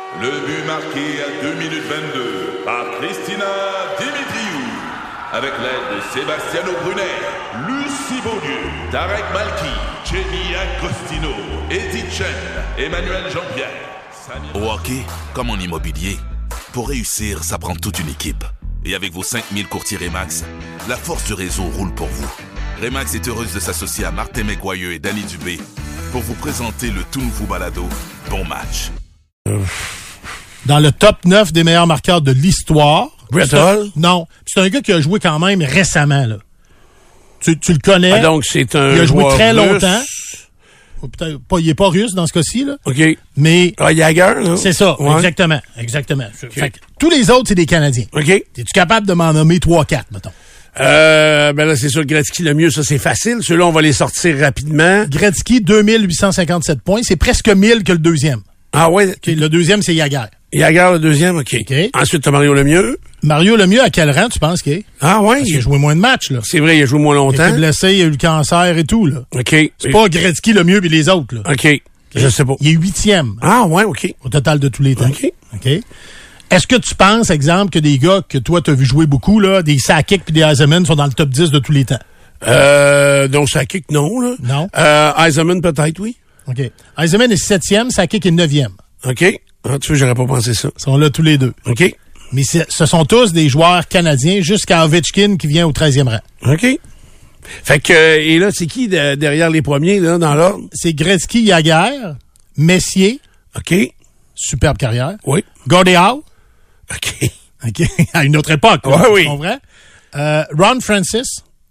Le but marqué à 2 minutes 22 par Christina Dimitriou. Avec l'aide de Sebastiano Brunet, Lucie Beaulieu, Tarek Malki, Jenny Agostino, Edith Chen, Emmanuel Jean-Pierre. Au hockey, comme en immobilier, pour réussir, ça prend toute une équipe. Et avec vos 5000 courtiers Remax, la force du réseau roule pour vous. Remax est heureuse de s'associer à Martin McGuire et Danny Dubé pour vous présenter le tout nouveau balado Bon Match. Dans le top 9 des meilleurs marqueurs de l'histoire. Brett Hull? Non. C'est un gars qui a joué quand même récemment, là. Tu le connais. Ah, donc c'est un il a joué très russe. longtemps. Peut-être pas, il est pas russe dans ce cas-ci, là. OK. Mais. Ah, Jagger, là. C'est ça. Ouais. Exactement. Fait que tous les autres, c'est des Canadiens. OK. Es-tu capable de m'en nommer 3-4, mettons? Ben là, c'est sûr, Gretzky, le mieux, ça, c'est facile. Ceux-là, on va les sortir rapidement. Gretzky, 2857 points. C'est presque 1000 que le deuxième. Ah ouais? Okay, le deuxième, c'est Jagger. Jagger, le deuxième, OK. Ensuite, t'as Mario Lemieux. Mario Lemieux, à quel rang, tu penses qu'il est? Ah ouais? Parce qu'il a joué moins de matchs, là. C'est vrai, il a joué moins Il a longtemps. été blessé, il a eu le cancer et tout, là. OK. C'est pas Gretzky, Lemieux et les autres, là. OK. Je sais pas. Il est 8e. Ah ouais, OK. Au total de tous les temps. OK. Est-ce que tu penses, exemple, que des gars que toi, t'as vu jouer beaucoup, là, des Sakic puis des Eisenman sont dans le top 10 de tous les temps? Donc, Sakic, non, là. Non. Eisenman, peut-être, oui. OK. Eisenman est 7e, Sakic est 9e. OK. Ah, tu vois, j'aurais pas pensé ça. Ils sont là tous les deux. OK. Mais ce sont tous des joueurs canadiens jusqu'à Ovechkin qui vient au 13e rang. OK. Fait que, et là, c'est qui derrière les premiers, là, dans l'ordre? C'est Gretzky, Jagger, Messier. OK. Superbe carrière. Oui. Gordie Howe. OK. OK. À une autre époque. Ouais, oui. Tu comprends? Ron Francis.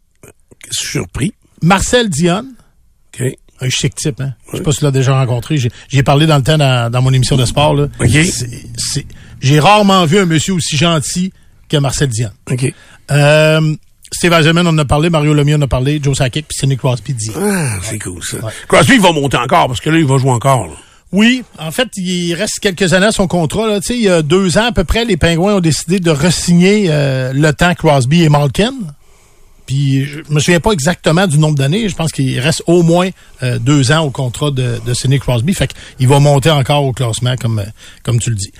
Surpris. Marcel Dionne. OK. Un chic type, hein? Je sais pas si tu l'as déjà rencontré. J'ai parlé dans le temps dans mon émission de sport, là. OK. J'ai rarement vu un monsieur aussi gentil que Marcel Dionne. OK. Steve Eisenman, on en a parlé. Mario Lemieux, on en a parlé. Joe Sakic, puis Sidney Crosby dit. Ah, c'est cool, ça. Ouais. Crosby, il va monter encore, parce que là, il va jouer encore, là. Oui, en fait, il reste quelques années à son contrat. Là. Tu sais, il y a 2 ans à peu près, les Pingouins ont décidé de re-signer le temps Crosby et Malkin. Puis je me souviens pas exactement du nombre d'années. Je pense qu'il reste au moins 2 ans au contrat de Sidney Crosby. Fait qu'il va monter encore au classement, comme tu le dis.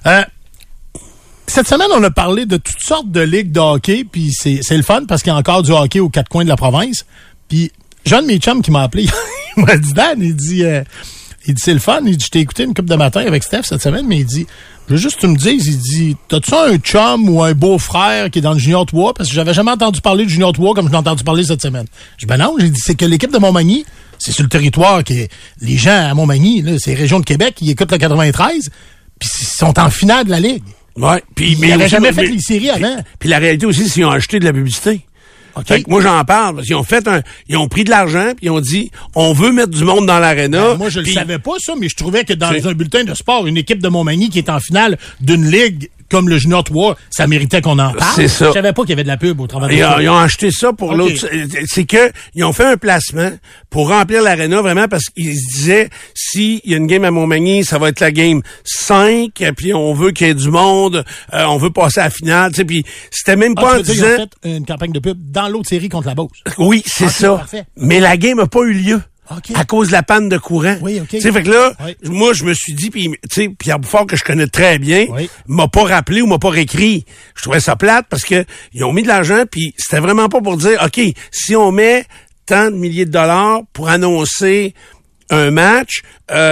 Cette semaine, on a parlé de toutes sortes de ligues de hockey. Puis c'est le fun parce qu'il y a encore du hockey aux 4 coins de la province. Puis John Meacham qui m'a appelé, il m'a dit, Dan, il dit, c'est le fun. Il dit, je t'ai écouté une couple de matin avec Steph cette semaine, mais il dit, je veux juste que tu me dises, il dit, t'as-tu un chum ou un beau-frère qui est dans le Junior 3? Parce que j'avais jamais entendu parler du Junior 3 comme je l'ai entendu parler cette semaine. Je dis, ben non, j'ai dit, c'est que l'équipe de Montmagny, c'est sur le territoire que les gens à Montmagny, là, c'est région de Québec, ils écoutent le 93, puis ils sont en finale de la Ligue. Ouais. Puis, Ils n'avaient jamais fait les séries avant. Puis la réalité aussi, c'est qu'ils ont acheté de la publicité. Okay. Fait que moi, j'en parle, parce qu'ils ont ils ont pris de l'argent, puis ils ont dit, on veut mettre du monde dans l'aréna. Moi, je le savais pas, ça, mais je trouvais que dans un bulletin de sport, une équipe de Montmagny qui est en finale d'une ligue comme le Junior 3, ça méritait qu'on en parle. C'est ça. Je savais pas qu'il y avait de la pub au travers de ça. Ils ont acheté ça pour l'autre. C'est que ils ont fait un placement pour remplir l'aréna vraiment parce qu'ils se disaient s'il y a une game à Montmagny, ça va être la game 5, puis on veut qu'il y ait du monde, on veut passer à la finale, tu sais, puis c'était même pas en disant... Ils ont fait une campagne de pub dans l'autre série contre la Beauce. Oui, c'est ça. Parfait. Mais la game a pas eu lieu. Okay. À cause de la panne de courant. Oui, OK. Tu sais, fait que là, oui. moi, je me suis dit, puis tu sais, Pierre Bouffard, que je connais très bien, oui. m'a pas rappelé ou m'a pas réécrit. Je trouvais ça plate parce que ils ont mis de l'argent, puis c'était vraiment pas pour dire, OK, si on met tant de milliers de dollars pour annoncer un match,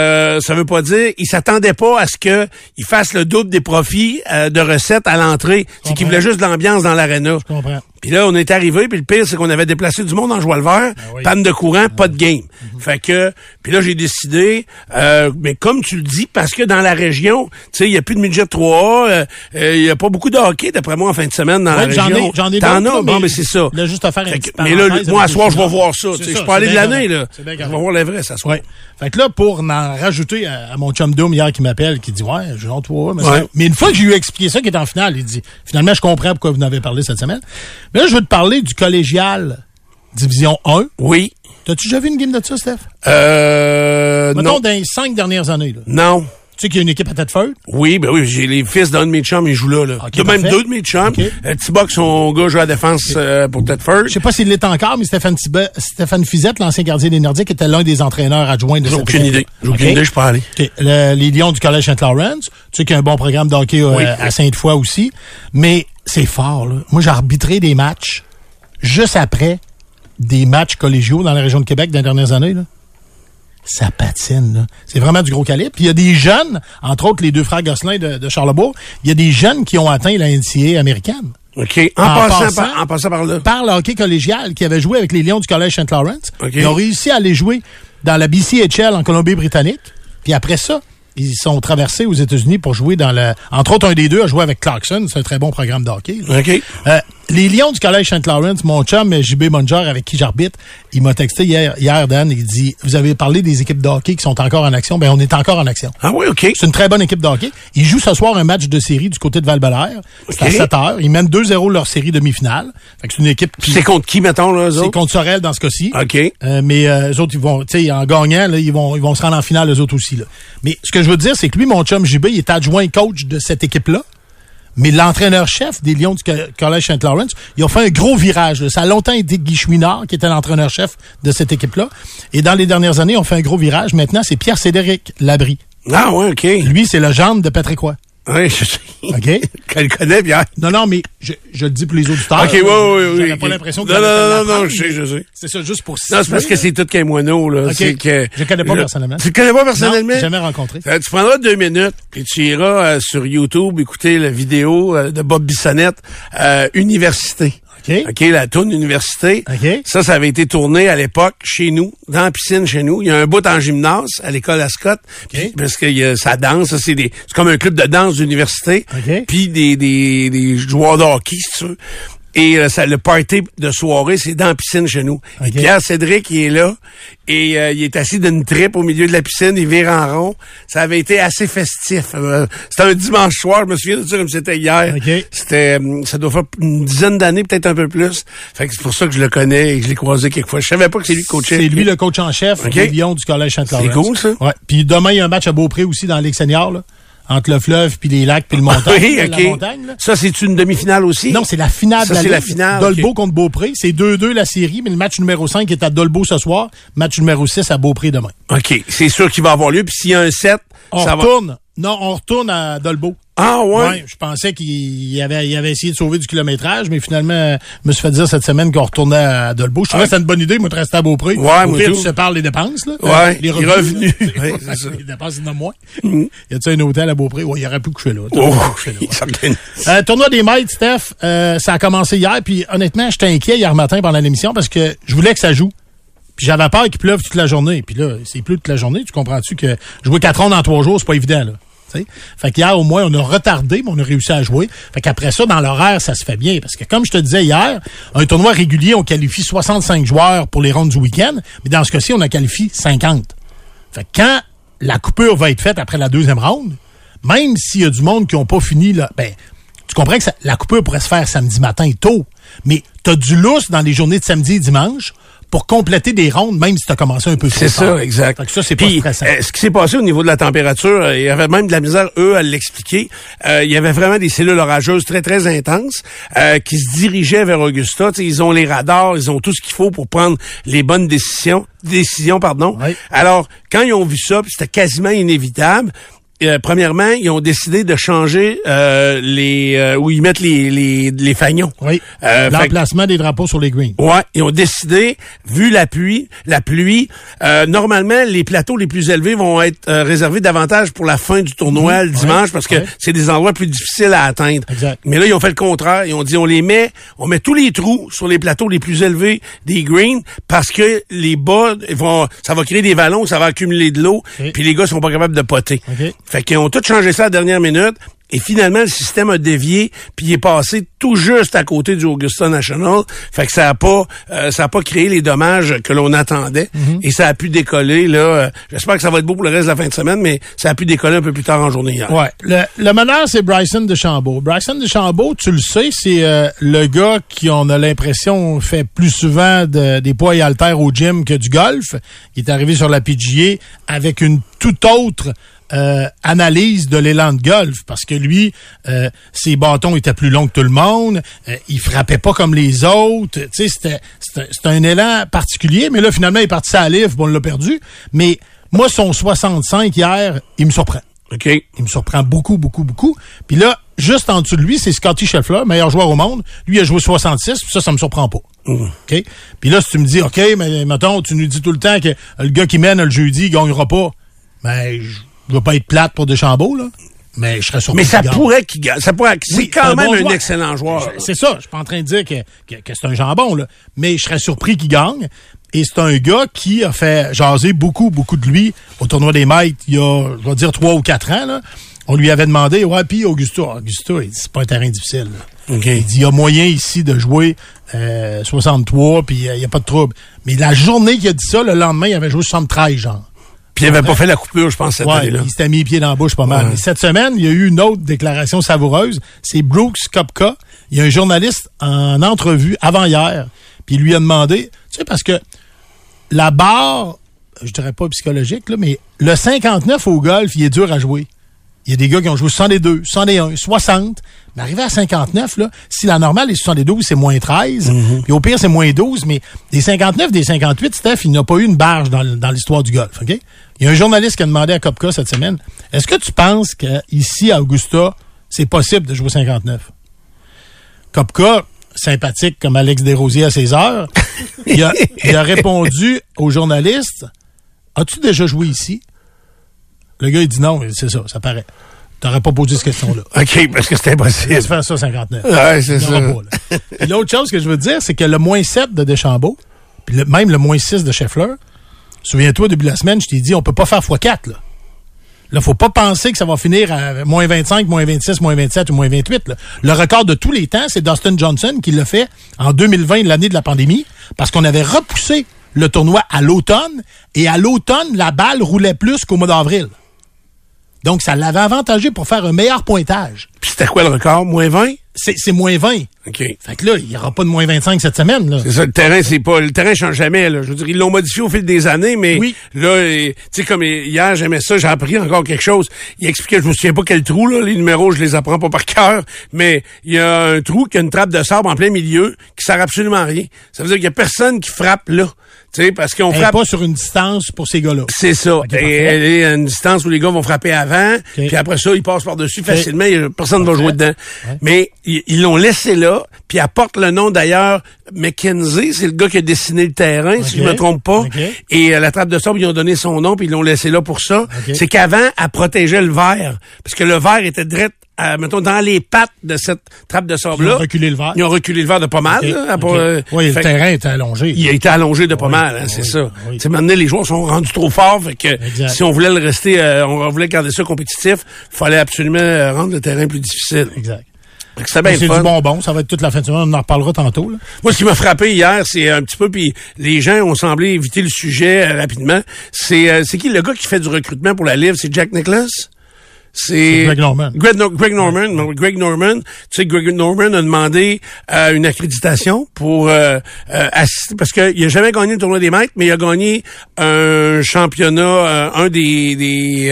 ça veut pas dire, ils s'attendaient pas à ce que ils fassent le double des profits de recettes à l'entrée. C'est qu'ils voulaient juste de l'ambiance dans l'aréna. Je comprends. Puis là, on est arrivé, puis le pire, c'est qu'on avait déplacé du monde en joie le vert, oui. panne de courant, pas de game. Fait que, puis là, j'ai décidé, mais comme tu le dis, parce que dans la région, tu sais, il y a plus de midget 3A, il y a pas beaucoup de hockey, d'après moi, en fin de semaine dans la région. J'en ai T'en d'autres, as? Bon, mais c'est ça. Là, juste à faire une petite mais là, moi, à soir, je vais voir ça. Je suis pas allé de l'année, là. Je vais voir les vrais, ça se ouais. Fait que là, pour en rajouter à mon chum Dome hier qui m'appelle, qui dit, ouais, Junior 3, mais une fois que j'ai eu expliqué ça, qui est en finale, il dit, finalement, je comprends pourquoi vous en avez parlé cette semaine. Mais là, je veux te parler du collégial Division 1. Oui. T'as-tu déjà vu une game de ça, Steph? Non. Mettons dans les 5 dernières années, là. Non. Tu sais qu'il y a une équipe à Thetford? Oui, ben oui, j'ai les fils d'un de mes chums, ils jouent là. Okay, même deux de mes chums. Okay. Thibaut, son gars, joue à la défense pour Thetford. Je sais pas s'il l'est encore, mais Stéphane Fizette, l'ancien gardien des Nordiques, était l'un des entraîneurs adjoints de cette équipe. J'ai aucune idée, je peux aller. Okay. Les Lions du Collège Saint-Laurent, tu sais qu'il y a un bon programme de hockey à Sainte-Foy aussi, mais c'est fort, là. Moi, j'ai arbitré des matchs juste après des matchs collégiaux dans la région de Québec dans les dernières années, là. Ça patine, là. C'est vraiment du gros calibre. Puis il y a des jeunes, entre autres les deux frères Gosselin de Charlebourg, il y a des jeunes qui ont atteint la NCAA américaine. OK. En passant par là. Par le hockey collégial, qui avait joué avec les Lions du Collège Saint-Laurent. Okay. Ils ont réussi à aller jouer dans la BCHL en Colombie-Britannique. Puis après ça, ils sont traversés aux États-Unis pour jouer dans le... Entre autres, un des deux a joué avec Clarkson. C'est un très bon programme de hockey. OK. Les Lions du Collège Saint-Laurent, mon chum JB Munger, avec qui j'arbitre, il m'a texté hier, Dan, il dit, vous avez parlé des équipes de hockey qui sont encore en action. Ben, on est encore en action. Ah oui, OK. C'est une très bonne équipe de hockey. Ils jouent ce soir un match de série du côté de Val-Bélair. C'est à 7h. Ils mènent 2-0 leur série demi-finale. Fait que c'est une équipe qui... C'est contre qui, mettons, là, eux autres? C'est contre Sorel dans ce cas-ci. OK. Mais eux autres, ils vont, tu sais, en gagnant, là, ils vont se rendre en finale, eux autres aussi, là. Mais ce que je veux dire, c'est que lui, mon chum JB, il est adjoint coach de cette équipe-là. Mais l'entraîneur-chef des Lions du Collège Saint-Laurent, ils ont fait un gros virage, là. Ça a longtemps été Guy Chouinard, qui était l'entraîneur-chef de cette équipe-là. Et dans les dernières années, on fait un gros virage. Maintenant, c'est Pierre-Cédric Labrie. Ah ouais, OK. Lui, c'est le gendre de Patrick Roy. Oui, je sais. OK? Qu'elle connaît bien. Non, mais je le dis pour les auditeurs. OK, oui. J'avais pas l'impression que Non, je sais. C'est ça, juste pour Non, c'est parce que c'est tout qu'un moineau, là. OK. C'est que, je connais pas personnellement. Tu le connais pas personnellement? Non, jamais rencontré. Tu prendras 2 minutes, puis tu iras sur YouTube écouter la vidéo de Bob Bissonnette, Université. OK, la tourne Université. OK. Ça avait été tourné à l'époque chez nous, dans la piscine chez nous. Il y a un bout en gymnase à l'école Ascot. OK. Parce que ça danse, c'est comme un club de danse d'université. OK. Puis des joueurs de hockey, si tu veux. Et le party de soirée, c'est dans la piscine chez nous. Okay. Et Pierre-Cédric, il est là. Et il est assis d'une tripe au milieu de la piscine. Il vire en rond. Ça avait été assez festif. C'était un dimanche soir. Je me souviens de ça comme c'était hier. Okay. Ça doit faire une dizaine d'années, peut-être un peu plus. Fait que c'est pour ça que je le connais et que je l'ai croisé quelques fois. Je savais pas que c'est lui le coach. C'est lui le coach en chef des Lions du Collège Saint-Laurent. C'est cool, ça. Ouais. Puis demain, il y a un match à Beaupré aussi dans la Ligue senior, là. Entre le fleuve, puis les lacs, puis le montagne. Oui, la montagne, là. Ça, c'est une demi-finale aussi? Non, c'est la finale de la Ligue. C'est la finale. Dolbeau contre Beaupré. C'est 2-2 la série, mais le match numéro 5 est à Dolbeau ce soir. Match numéro 6 à Beaupré demain. OK. C'est sûr qu'il va avoir lieu. Puis s'il y a un 7, on retourne à Dolbeau. Ah ouais? Ouais, je pensais qu'il avait essayé de sauver du kilométrage, mais finalement, je me suis fait dire cette semaine qu'on retournait à Dolbeau. Je trouvais que c'était une bonne idée, moi, de rester à Beaupré. Ouais, Au moi pire, tout. tu sépares les dépenses, là. Ouais, les revenus. Ouais, c'est ça. Les dépenses, il y en a moins. Y a-tu un hôtel à Beaupré? Ouais, il aurait pu coucher là. Tournoi des maîtres, Steph, ça a commencé hier, puis honnêtement, j'étais inquiet hier matin pendant l'émission parce que je voulais que ça joue. Puis j'avais peur qu'il pleuve toute la journée. Puis là, c'est plus toute la journée. Tu comprends-tu que jouer 4 rondes en 3 jours, c'est pas évident, là. T'sais? Fait qu'hier, au moins, on a retardé, mais on a réussi à jouer. Fait qu'après ça, dans l'horaire, ça se fait bien. Parce que, comme je te disais hier, un tournoi régulier, on qualifie 65 joueurs pour les rondes du week-end. Mais dans ce cas-ci, on a qualifié 50. Fait que quand la coupure va être faite après la deuxième ronde, même s'il y a du monde qui n'ont pas fini, là, ben, tu comprends que la coupure pourrait se faire samedi matin tôt. Mais t'as du lousse dans les journées de samedi et dimanche pour compléter des rondes, même si tu as commencé un peu trop tard. C'est ça, exact. Fait que ça, c'est pas stressant. Ce qui s'est passé au niveau de la température, il y avait même de la misère, eux, à l'expliquer. Il y avait vraiment des cellules orageuses très, très intenses qui se dirigeaient vers Augusta. T'sais, ils ont les radars, ils ont tout ce qu'il faut pour prendre les bonnes décisions. Oui. Alors, quand ils ont vu ça, puis c'était quasiment inévitable, premièrement, ils ont décidé de changer où ils mettent les fanions. Oui. L'emplacement des drapeaux sur les greens. Ouais, ils ont décidé, vu la pluie, normalement, les plateaux les plus élevés vont être réservés davantage pour la fin du tournoi le dimanche parce que c'est des endroits plus difficiles à atteindre. Exact. Mais là, ils ont fait le contraire. Ils ont dit, on met tous les trous sur les plateaux les plus élevés des greens parce que les bas, ça va créer des vallons, ça va accumuler de l'eau, puis les gars sont pas capables de poter. Okay. Fait qu'ils ont tout changé ça à la dernière minute. Et finalement, le système a dévié, puis il est passé tout juste à côté du Augusta National. Fait que ça a pas créé les dommages que l'on attendait. Et ça a pu décoller, là. J'espère que ça va être beau pour le reste de la fin de semaine, mais ça a pu décoller un peu plus tard en journée hier. Ouais. Le meneur, c'est Bryson DeChambeau. Bryson DeChambeau, tu le sais, c'est le gars qui, on a l'impression, fait plus souvent des poids et haltères au gym que du golf. Il est arrivé sur la PGA avec une toute autre analyse de l'élan de golf, parce que lui, ses bâtons étaient plus longs que tout le monde, il frappait pas comme les autres, tu sais, c'était un élan particulier, mais là, finalement, il est parti à la livre, on l'a perdu, mais moi, son 65 hier, il me surprend. OK. Il me surprend beaucoup, beaucoup, beaucoup. Puis là, juste en dessous de lui, c'est Scotty Scheffler, meilleur joueur au monde. Lui, il a joué 66, puis ça me surprend pas. OK? Puis là, si tu me dis, OK, mais mettons, tu nous dis tout le temps que le gars qui mène le jeudi, il gagnera pas, ben, je veux pas être plate pour Deschambault, là. Mais je serais surpris. Mais ça pourrait qu'il gagne. C'est quand même un excellent joueur. C'est ça. Je suis pas en train de dire que c'est un jambon, là. Mais je serais surpris qu'il gagne. Et c'est un gars qui a fait jaser beaucoup, beaucoup de lui au tournoi des maîtres il y a, je vais dire, 3 ou 4 ans, là. On lui avait demandé, ouais, puis Augusta, il dit, c'est pas un terrain difficile, là. Okay. Il dit, il y a moyen ici de jouer 63, puis il y a pas de trouble. Mais la journée qu'il a dit ça, le lendemain, il avait joué 73, genre. Puis il avait pas fait la coupure, je pense, cette année-là. Il s'était mis les pieds dans la bouche pas mal. Ouais. Mais cette semaine, il y a eu une autre déclaration savoureuse. C'est Brooks Koepka. Il y a un journaliste en entrevue avant-hier, puis il lui a demandé, tu sais, parce que la barre, je dirais pas psychologique, là, mais le 59 au golf, il est dur à jouer. Il y a des gars qui ont joué 62, 61, 60. Mais arrivé à 59, là, si la normale est 72, c'est moins 13. Puis au pire, c'est moins 12. Mais des 59, des 58, Steph, il n'a pas eu une barge dans l'histoire du golf. OK? Il y a un journaliste qui a demandé à Koepka cette semaine, est-ce que tu penses qu'ici, à Augusta, c'est possible de jouer 59? Koepka, sympathique comme Alex Desrosiers à ses heures, il a répondu au journaliste, as-tu déjà joué ici? Le gars, il dit non, c'est ça paraît. T'aurais pas posé cette question-là. OK, parce que c'était impossible. Il va se faire ça, 59. Ouais, c'est ça. Puis l'autre chose que je veux te dire, c'est que le moins 7 de Deschambault, puis même le moins 6 de Scheffler, souviens-toi, depuis la semaine, je t'ai dit, on peut pas faire x4, là. Là, faut pas penser que ça va finir à moins 25, moins 26, moins 27 ou moins 28, là. Le record de tous les temps, c'est Dustin Johnson qui l'a fait en 2020, l'année de la pandémie, parce qu'on avait repoussé le tournoi à l'automne, et à l'automne, la balle roulait plus qu'au mois d'avril. Donc, ça l'avait avantagé pour faire un meilleur pointage. Puis c'était quoi le record? Moins 20? C'est moins 20. OK. Fait que là, il n'y aura pas de moins 25 cette semaine, là. C'est ça, le terrain change jamais, là. Je veux dire, ils l'ont modifié au fil des années, mais oui. Là, tu sais, comme hier, j'aimais ça, j'ai appris encore quelque chose. Il expliquait, je me souviens pas quel trou, là, les numéros, je les apprends pas par cœur, mais il y a un trou qui a une trappe de sable en plein milieu qui sert absolument à rien. Ça veut dire qu'il y a personne qui frappe là. Tu sais, parce qu'on frappe pas sur une distance pour ces gars-là. C'est ça. Okay, et elle est à une distance où les gars vont frapper avant, puis après ça, ils passent par-dessus facilement, personne ne va jouer dedans. Ouais. Mais ils l'ont laissé là, puis elle porte le nom d'ailleurs McKenzie, c'est le gars qui a dessiné le terrain, si je me trompe pas. Et la trappe de sable, ils ont donné son nom, puis ils l'ont laissé là pour ça. C'est qu'avant, elle protégeait le verre, parce que le verre était direct mettons, dans les pattes de cette trappe de sable-là. Ils ont reculé le verre. Ils ont reculé le verre de pas mal. Là, oui, le terrain était allongé. Il a été allongé de pas mal, hein, c'est ça. Oui. Tu sais, maintenant, les joueurs sont rendus trop forts, fait que si on voulait le rester, on voulait garder ça compétitif, il fallait absolument rendre le terrain plus difficile. Exact. C'est bien du bonbon, ça va être toute la fin de semaine, on en reparlera tantôt. Là. Moi, ce qui m'a frappé hier, c'est un petit peu, puis les gens ont semblé éviter le sujet rapidement, c'est qui le gars qui fait du recrutement pour la livre? C'est Jack Nicklaus? C'est Greg Norman. Greg Norman. Tu sais, Greg Norman a demandé une accréditation pour assister, parce qu'il a jamais gagné le tournoi des maîtres, mais il a gagné un championnat, un des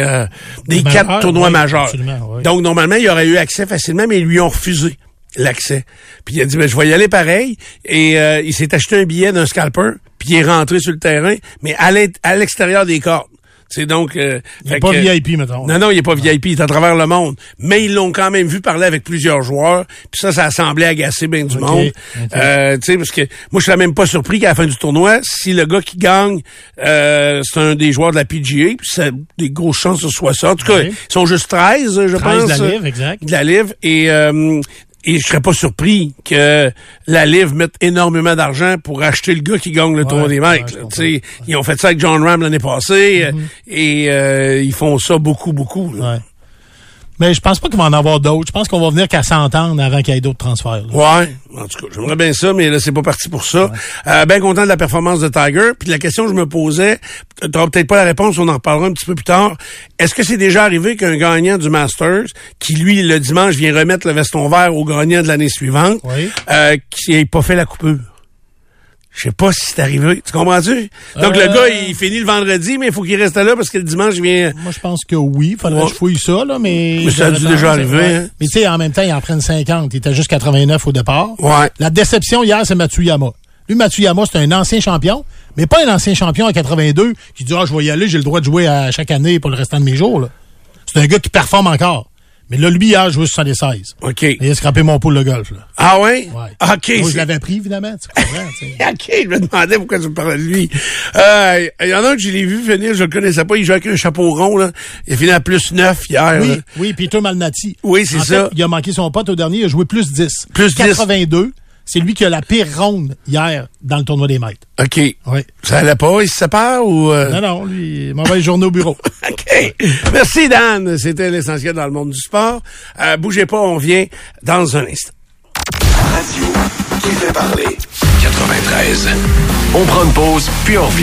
4 tournois majeurs. Oui. Donc, normalement, il aurait eu accès facilement, mais ils lui ont refusé l'accès. Puis il a dit, je vais y aller pareil. Et il s'est acheté un billet d'un scalper, puis il est rentré sur le terrain, mais à l'extérieur des cordes. C'est donc il n'est pas VIP, mettons. Non, il est pas VIP, il est à travers le monde. Mais ils l'ont quand même vu parler avec plusieurs joueurs. Puis ça a semblé agacer bien du monde. Tu sais, parce que moi, je serais même pas surpris qu'à la fin du tournoi, si le gars qui gagne, c'est un des joueurs de la PGA, puis ça a des grosses chances que ce soit ça. En tout cas, ils sont juste 13, je pense. De la livre, exact. De la livre. Et je serais pas surpris que la Live mette énormément d'argent pour acheter le gars qui gagne le tournoi des maîtres. Ils ont fait ça avec John Ram l'année passée et ils font ça beaucoup. Là. Ouais. Mais je pense pas qu'il va en avoir d'autres. Je pense qu'on va venir qu'à s'entendre avant qu'il y ait d'autres transferts. Là. Ouais, en tout cas, j'aimerais bien ça, mais là, c'est pas parti pour ça. Bien content de la performance de Tiger. Puis la question que je me posais, t'auras peut-être pas la réponse, on en reparlera un petit peu plus tard. Est-ce que c'est déjà arrivé qu'un gagnant du Masters, qui lui, le dimanche, vient remettre le veston vert au gagnant de l'année suivante, qui n'ait pas fait la coupure? Je sais pas si c'est arrivé. Tu comprends-tu? Donc, le gars, il finit le vendredi, mais il faut qu'il reste là parce que le dimanche, il vient... Moi, je pense que oui. Faudrait que je fouille ça, là, mais... Mais ça a dû déjà arriver, ouais. hein. Mais tu sais, en même temps, ils en prennent 50. Il était juste 89 au départ. Ouais. La déception hier, c'est Matsuyama. Lui, Matsuyama, c'est un ancien champion, mais pas un ancien champion à 82 qui dit « Ah, je vais y aller, j'ai le droit de jouer à chaque année pour le restant de mes jours. » là. C'est un gars qui performe encore. Mais là, lui, hier, joué sur 76. OK. Et il a scrappé mon pool de golf, là. Ah ouais? Ouais. OK. Moi, je l'avais pris, évidemment. Tu comprends, tu sais. OK, je me demandais pourquoi tu me parlais de lui. Il y en a un que je l'ai vu finir, je le connaissais pas, il jouait avec un chapeau rond, là. Il a fini à plus 9 hier. Oui, là. oui, Peter Malnati. Oui, c'est en ça. Fait, il a manqué son pote au dernier, il a joué plus 10. Plus 10. 82. C'est lui qui a la pire ronde hier dans le tournoi des maîtres. OK. Oui. Ça allait pas, il se sépare ou... Non, lui, mauvaise journée au bureau. OK. Merci, Dan. C'était l'essentiel dans le monde du sport. Bougez pas, on vient dans un instant. Radio qui fait parler. 93. On prend une pause, puis on revient.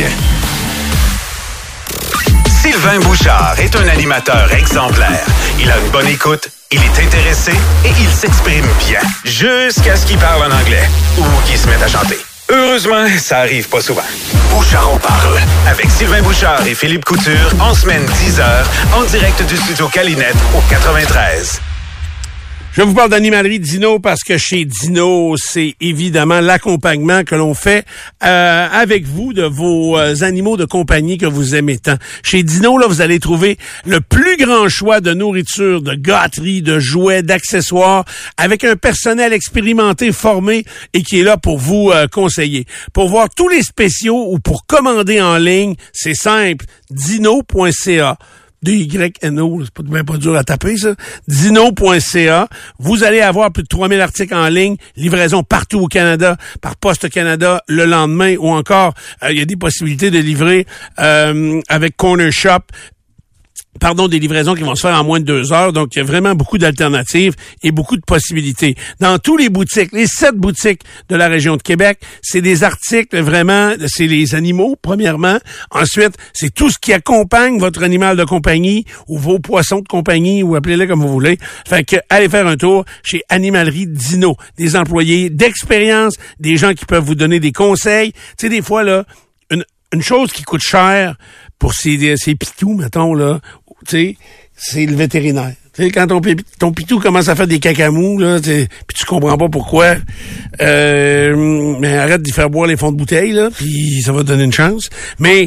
Sylvain Bouchard est un animateur exemplaire. Il a une bonne écoute, il est intéressé et il s'exprime bien. Jusqu'à ce qu'il parle en anglais ou qu'il se mette à chanter. Heureusement, ça arrive pas souvent. Bouchard en parle. Avec Sylvain Bouchard et Philippe Couture, en semaine 10h, en direct du studio Calinette au 93. Je vous parle d'animalerie Dino parce que chez Dino, c'est évidemment l'accompagnement que l'on fait avec vous de vos animaux de compagnie que vous aimez tant. Chez Dino, là, vous allez trouver le plus grand choix de nourriture, de gâteries, de jouets, d'accessoires, avec un personnel expérimenté, formé et qui est là pour vous conseiller. Pour voir tous les spéciaux ou pour commander en ligne, c'est simple, dino.ca. D-Y-N-O, c'est pas dur à taper, ça. Dino.ca. Vous allez avoir plus de 3000 articles en ligne, livraison partout au Canada, par Poste Canada le lendemain, ou encore, il y a des possibilités de livrer avec Corner Shop. Des livraisons qui vont se faire en moins de 2 heures. Donc, il y a vraiment beaucoup d'alternatives et beaucoup de possibilités. Dans tous les boutiques, les 7 boutiques de la région de Québec, c'est des articles vraiment, c'est les animaux, premièrement. Ensuite, c'est tout ce qui accompagne votre animal de compagnie ou vos poissons de compagnie ou appelez-les comme vous voulez. Fait que, allez faire un tour chez Animalerie Dino. Des employés d'expérience, des gens qui peuvent vous donner des conseils. Tu sais, des fois, là, une chose qui coûte cher pour ces pitous, mettons, là, tu sais, c'est le vétérinaire. Tu sais, quand ton pitou commence à faire des cacamous, là, puis tu comprends pas pourquoi, mais arrête d'y faire boire les fonds de bouteille, là, puis ça va te donner une chance. Mais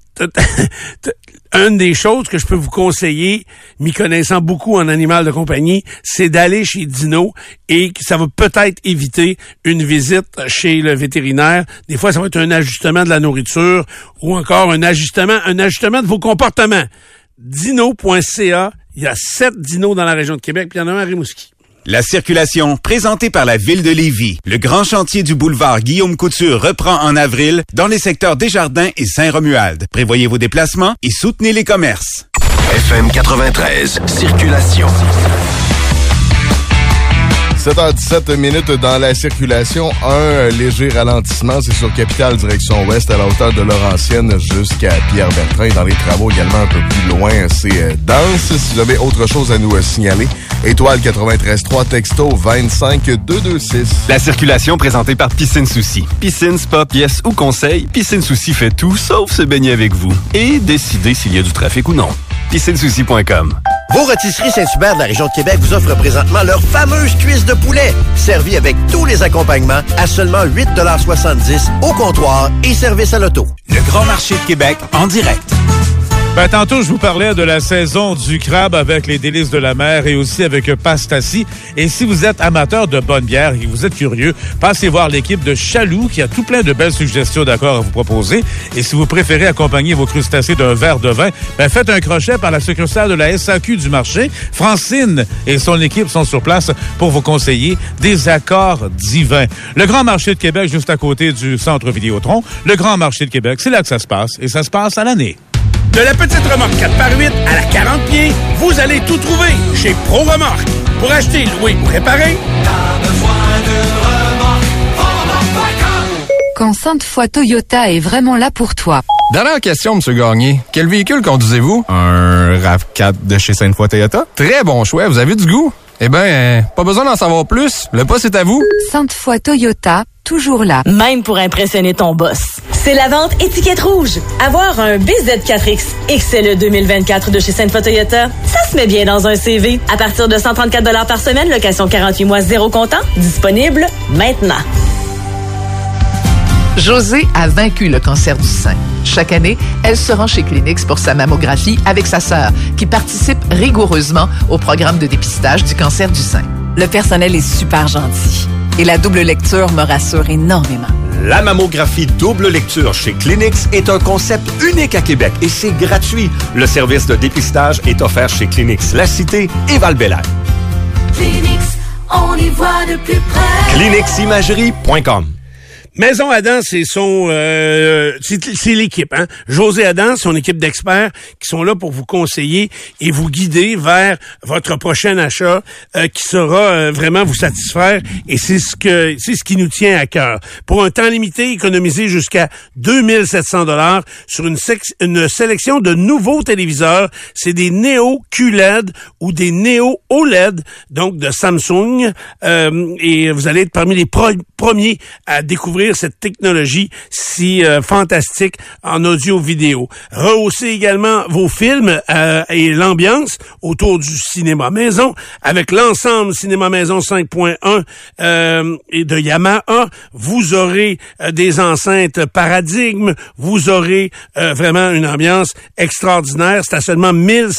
une des choses que je peux vous conseiller, m'y connaissant beaucoup en animal de compagnie, c'est d'aller chez Dino et ça va peut-être éviter une visite chez le vétérinaire. Des fois, ça va être un ajustement de la nourriture ou encore un ajustement de vos comportements. Dino.ca, il y a 7 dinos dans la région de Québec, puis il y en a un à Rimouski. La circulation, présentée par la Ville de Lévis. Le grand chantier du boulevard Guillaume Couture reprend en avril dans les secteurs Desjardins et Saint-Romuald. Prévoyez vos déplacements et soutenez les commerces. FM 93, circulation. 7h17 dans la circulation. Un léger ralentissement, c'est sur Capitale direction ouest à la hauteur de Laurentienne jusqu'à Pierre-Bertrand. Dans les travaux également un peu plus loin, c'est dense. Si vous avez autre chose à nous signaler, étoile 93.3 texto 25226. La circulation présentée par Piscine Souci. Piscine, spa, pièces ou conseils, Piscine Souci fait tout sauf se baigner avec vous et décider s'il y a du trafic ou non. piscinesouci.com. Vos rôtisseries Saint-Hubert de la région de Québec vous offrent présentement leur fameuse cuisse de poulet, servie avec tous les accompagnements à seulement 8,70 $ au comptoir et service à l'auto. Le Grand Marché de Québec en direct. Tantôt, je vous parlais de la saison du crabe avec les délices de la mer et aussi avec Pastassi. Et si vous êtes amateur de bonne bière et que vous êtes curieux, passez voir l'équipe de Chaloux qui a tout plein de belles suggestions d'accords à vous proposer. Et si vous préférez accompagner vos crustacés d'un verre de vin, faites un crochet par la succursale de la SAQ du marché. Francine et son équipe sont sur place pour vous conseiller des accords divins. Le Grand Marché de Québec, juste à côté du Centre Vidéotron. Le Grand Marché de Québec, c'est là que ça se passe et ça se passe à l'année. De la petite remorque 4x8 à la 40 pieds, vous allez tout trouver chez Pro Remorque. Pour acheter, louer ou réparer, t'as besoin de remorque, remorque.com. Quand Sainte-Foy Toyota est vraiment là pour toi. Dernière question, M. Gagné. Quel véhicule conduisez-vous? Un RAV4 de chez Sainte-Foy Toyota. Très bon choix, vous avez du goût. Eh bien, pas besoin d'en savoir plus. Le poste est à vous. Sainte-Foy Toyota, toujours là. Même pour impressionner ton boss. C'est la vente étiquette rouge. Avoir un BZ4X XLE 2024 de chez Sainte-Foy Toyota, ça se met bien dans un CV. À partir de 134 $ par semaine, location 48 mois, 0 comptant. Disponible maintenant. Josée a vaincu le cancer du sein. Chaque année, elle se rend chez Clinix pour sa mammographie avec sa sœur, qui participe rigoureusement au programme de dépistage du cancer du sein. Le personnel est super gentil et la double lecture me rassure énormément. La mammographie double lecture chez Clinix est un concept unique à Québec et c'est gratuit. Le service de dépistage est offert chez Clinix La Cité et Val-Bélair. Clinix, on y voit de plus près. Cliniximagerie.com. Maison Adam, c'est c'est l'équipe, hein. José Adam, son équipe d'experts qui sont là pour vous conseiller et vous guider vers votre prochain achat qui saura vraiment vous satisfaire et c'est ce qui nous tient à cœur. Pour un temps limité, économisez jusqu'à 2700 $ sur une sélection de nouveaux téléviseurs. C'est des Neo QLED ou des Neo OLED, donc de Samsung, et vous allez être parmi les premiers à découvrir cette technologie si fantastique en audio-vidéo. Rehaussez également vos films et l'ambiance autour du cinéma maison avec l'ensemble Cinéma Maison 5.1 et de Yamaha. Vous aurez des enceintes Paradigme. Vous aurez vraiment une ambiance extraordinaire. C'est à seulement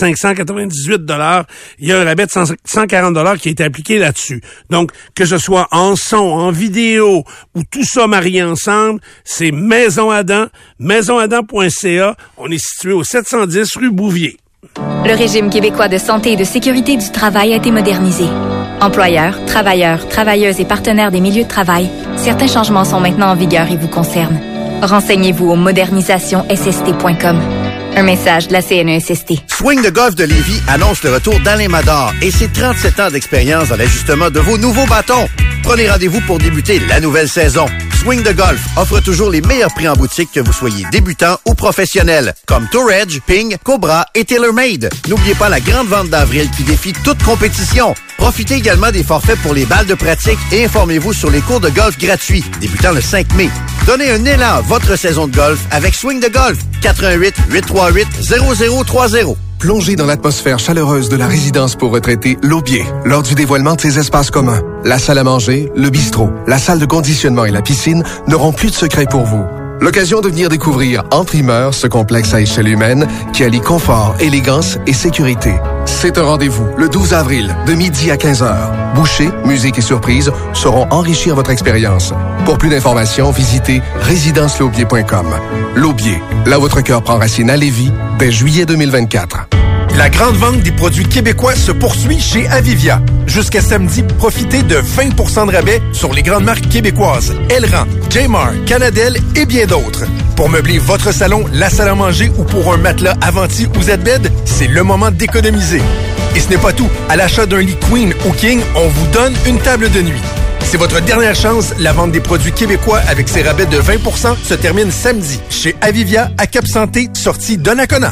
1598 $. Il y a un rabais de 140 $ qui est appliqué là-dessus. Donc, que ce soit en son, en vidéo ou tout ça marié ensemble, c'est Maison Adam, maisonadam.ca. On est situé au 710 rue Bouvier. Le régime québécois de santé et de sécurité du travail a été modernisé. Employeurs, travailleurs, travailleuses et partenaires des milieux de travail, certains changements sont maintenant en vigueur et vous concernent. Renseignez-vous au modernisationsst.com. Un message de la CNESST. Swing de golf de Lévis annonce le retour d'Alain Mador et ses 37 ans d'expérience dans l'ajustement de vos nouveaux bâtons. Prenez rendez-vous pour débuter la nouvelle saison. Swing de Golf offre toujours les meilleurs prix en boutique que vous soyez débutant ou professionnel, comme Tour Edge, Ping, Cobra et TaylorMade. N'oubliez pas la grande vente d'avril qui défie toute compétition. Profitez également des forfaits pour les balles de pratique et informez-vous sur les cours de golf gratuits, débutant le 5 mai. Donnez un élan à votre saison de golf avec Swing de Golf. 88 838 0030. Plongez dans l'atmosphère chaleureuse de la résidence pour retraités L'Aubier lors du dévoilement de ses espaces communs. La salle à manger, le bistrot, la salle de conditionnement et la piscine n'auront plus de secret pour vous. L'occasion de venir découvrir en primeur ce complexe à échelle humaine qui allie confort, élégance et sécurité. C'est un rendez-vous le 12 avril de midi à 15h. Bouchées, musique et surprises sauront enrichir votre expérience. Pour plus d'informations, visitez résidencelaubier.com. L'Aubier, là votre cœur prend racine à Lévis dès juillet 2024. La grande vente des produits québécois se poursuit chez Avivia. Jusqu'à samedi, profitez de 20 % de rabais sur les grandes marques québécoises Elran, J-Mar, Canadel et bien d'autres. Pour meubler votre salon, la salle à manger ou pour un matelas Avanti ou Z-Bed, c'est le moment d'économiser. Et ce n'est pas tout. À l'achat d'un lit Queen ou King, on vous donne une table de nuit. C'est votre dernière chance. La vente des produits québécois avec ses rabais de 20 % se termine samedi chez Avivia à Cap-Santé, sortie Donnacona.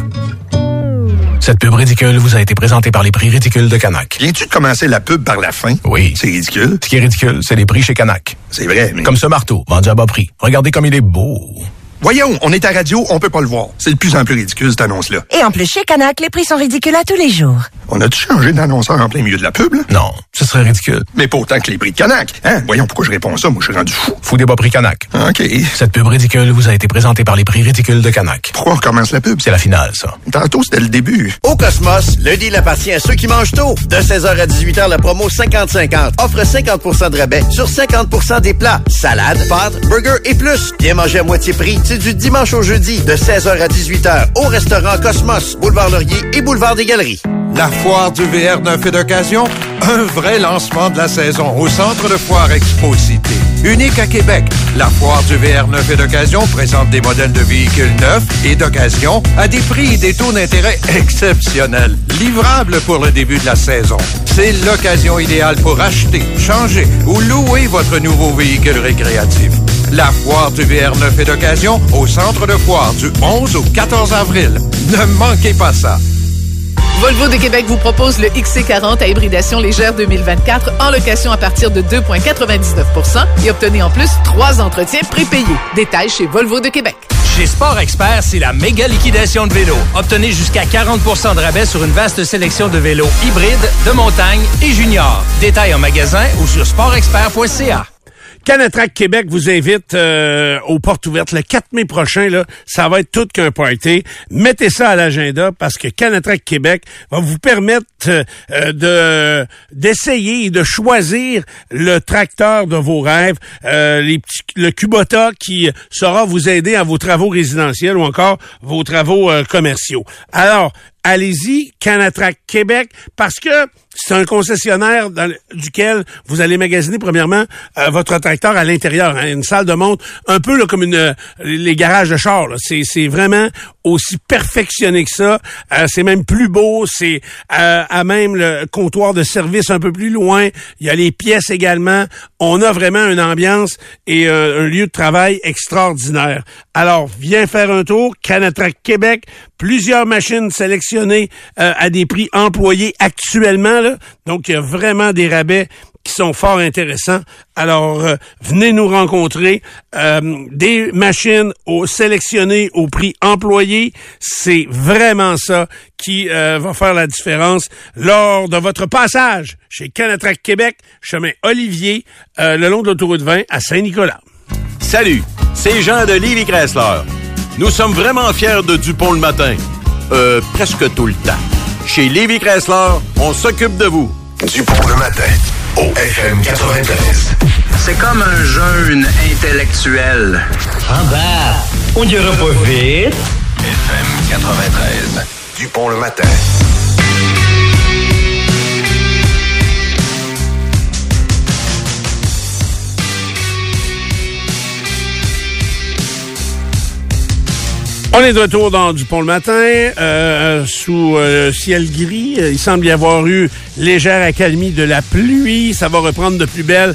Cette pub ridicule vous a été présentée par les prix ridicules de Canac. Viens-tu de commencer la pub par la fin? Oui. C'est ridicule. Ce qui est ridicule, c'est les prix chez Canac. C'est vrai, mais... Comme ce marteau, vendu à bas prix. Regardez comme il est beau. Voyons, on est à radio, on peut pas le voir. C'est de plus en plus ridicule, cette annonce-là. Et en plus, chez Canac, les prix sont ridicules à tous les jours. On a-tu changé d'annonceur en plein milieu de la pub, là? Non, ce serait ridicule. Mais pas autant que les prix de Canac. Hein? Voyons pourquoi je réponds ça, moi je suis rendu fou. Fou des bas prix Canac. OK. Cette pub ridicule vous a été présentée par les prix ridicules de Canac. Pourquoi on recommence la pub? C'est la finale, ça. Tantôt, c'était le début. Au Cosmos, lundi, il appartient à ceux qui mangent tôt. De 16h à 18h, la promo 50-50 offre 50 % de rabais sur 50 % des plats. Salade, pâtes, burgers et plus. Bien manger à moitié prix, c'est du dimanche au jeudi, de 16h à 18h, au restaurant Cosmos, boulevard Laurier et boulevard des Galeries. La foire du VR neuf et d'occasion, un vrai lancement de la saison au centre de foire Expo Cité. Unique à Québec, la foire du VR neuf et d'occasion présente des modèles de véhicules neufs et d'occasion à des prix et des taux d'intérêt exceptionnels, livrables pour le début de la saison. C'est l'occasion idéale pour acheter, changer ou louer votre nouveau véhicule récréatif. La foire du VR neuf et d'occasion au centre de foire du 11 au 14 avril. Ne manquez pas ça. Volvo de Québec vous propose le XC40 à hybridation légère 2024 en location à partir de 2,99% et obtenez en plus 3 entretiens prépayés. Détails chez Volvo de Québec. Chez Sport Expert, c'est la méga liquidation de vélos. Obtenez jusqu'à 40% de rabais sur une vaste sélection de vélos hybrides, de montagne et juniors. Détails en magasin ou sur sportexpert.ca. Canatrac Québec vous invite aux portes ouvertes le 4 mai prochain. Là, ça va être tout qu'un party. Mettez ça à l'agenda parce que Canatrac Québec va vous permettre d'essayer et de choisir le tracteur de vos rêves, le Kubota qui saura vous aider à vos travaux résidentiels ou encore vos travaux commerciaux. Alors, allez-y, Canatrac Québec, parce que c'est un concessionnaire duquel vous allez magasiner premièrement votre tracteur à l'intérieur, hein, une salle de monte, un peu là, comme les garages de chars. Là. C'est vraiment aussi perfectionné que ça. C'est même plus beau. C'est à même le comptoir de service un peu plus loin. Il y a les pièces également. On a vraiment une ambiance et un lieu de travail extraordinaire. Alors, viens faire un tour. Canatrac Québec, plusieurs machines sélectionnées à des prix employés actuellement. Là. Donc, il y a vraiment des rabais qui sont fort intéressants. Alors, venez nous rencontrer. Des machines sélectionnées au prix employé, c'est vraiment ça qui va faire la différence lors de votre passage chez Canatrac Québec, chemin Olivier, le long de l'autoroute 20 à Saint-Nicolas. Salut, c'est Jean de Lévis Chrysler. Nous sommes vraiment fiers de Dupont le matin. Presque tout le temps. Chez Lévis Chrysler, on s'occupe de vous. Dupont le matin, au FM 93. C'est comme un jeûne intellectuel. Ah bah, on dira pas vite. FM 93, Dupont le matin. On est de retour dans Dupont le matin, sous ciel gris. Il semble y avoir eu légère accalmie de la pluie. Ça va reprendre de plus belle,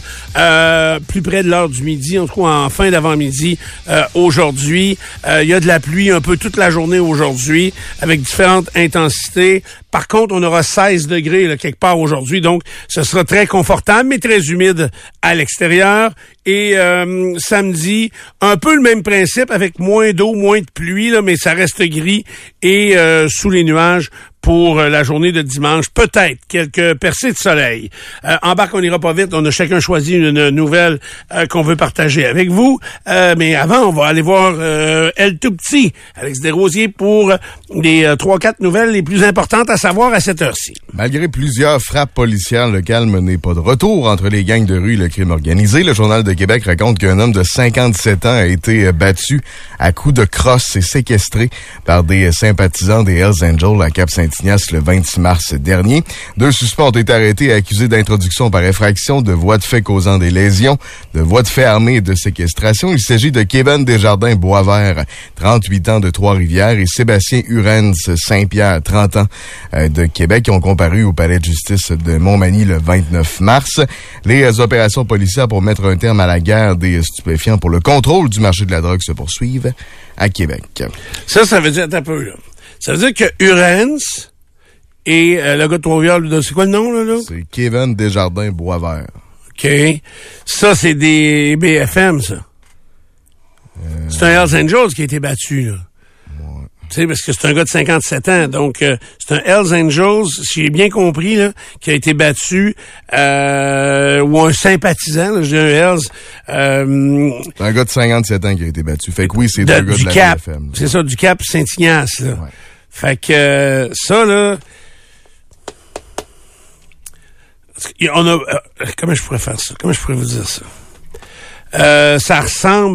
plus près de l'heure du midi, en tout cas en fin d'avant-midi aujourd'hui. Il y a de la pluie un peu toute la journée aujourd'hui, avec différentes intensités. Par contre, on aura 16 degrés là, quelque part aujourd'hui, donc ce sera très confortable, mais très humide à l'extérieur. Et samedi, un peu le même principe, avec moins d'eau, moins de pluie, là, mais ça reste gris et sous les nuages pour la journée de dimanche. Peut-être quelques percées de soleil. Embarque, on n'ira pas vite. On a chacun choisi une nouvelle qu'on veut partager avec vous. Mais avant, on va aller voir El Tout Petit, Alex Desrosiers, pour les 3-4 nouvelles les plus importantes à savoir à cette heure-ci. Malgré plusieurs frappes policières, le calme n'est pas de retour entre les gangs de rue et le crime organisé. Le Journal de Québec raconte qu'un homme de 57 ans a été battu à coups de crosse et séquestré par des sympathisants des Hells Angels à Cap-Saint-Ignace le 26 mars dernier. 2 suspects ont été arrêtés et accusés d'introduction par effraction, de voies de fait causant des lésions, de voies de fait armées et de séquestration. Il s'agit de Kevin Desjardins Boisvert, 38 ans de Trois-Rivières, et Sébastien Hurens Saint-Pierre, 30 ans de Québec, qui ont comparu au palais de justice de Montmagny le 29 mars. Les opérations policières pour mettre un terme à la guerre des stupéfiants pour le contrôle du marché de la drogue se poursuivent à Québec. Ça veut dire un peu, là. Ça veut dire que Hurens et le gars de Trois-Rivières, c'est quoi le nom, là? C'est Kevin Desjardins Boisvert. OK. Ça, c'est des BFM, ça. C'est un Hells Angels qui a été battu, là. Ouais. Tu sais, parce que c'est un gars de 57 ans. Donc, c'est un Hells Angels, si j'ai bien compris, là, qui a été battu, ou un sympathisant, là, je dis un Hells. C'est un gars de 57 ans qui a été battu. Fait que oui, c'est deux gars de la Cap. BFM. C'est ça, du Cap Saint-Ignace, là. Ouais. Fait que ça, là... On a... comment je pourrais faire ça? Comment je pourrais vous dire ça? Ça ressemble...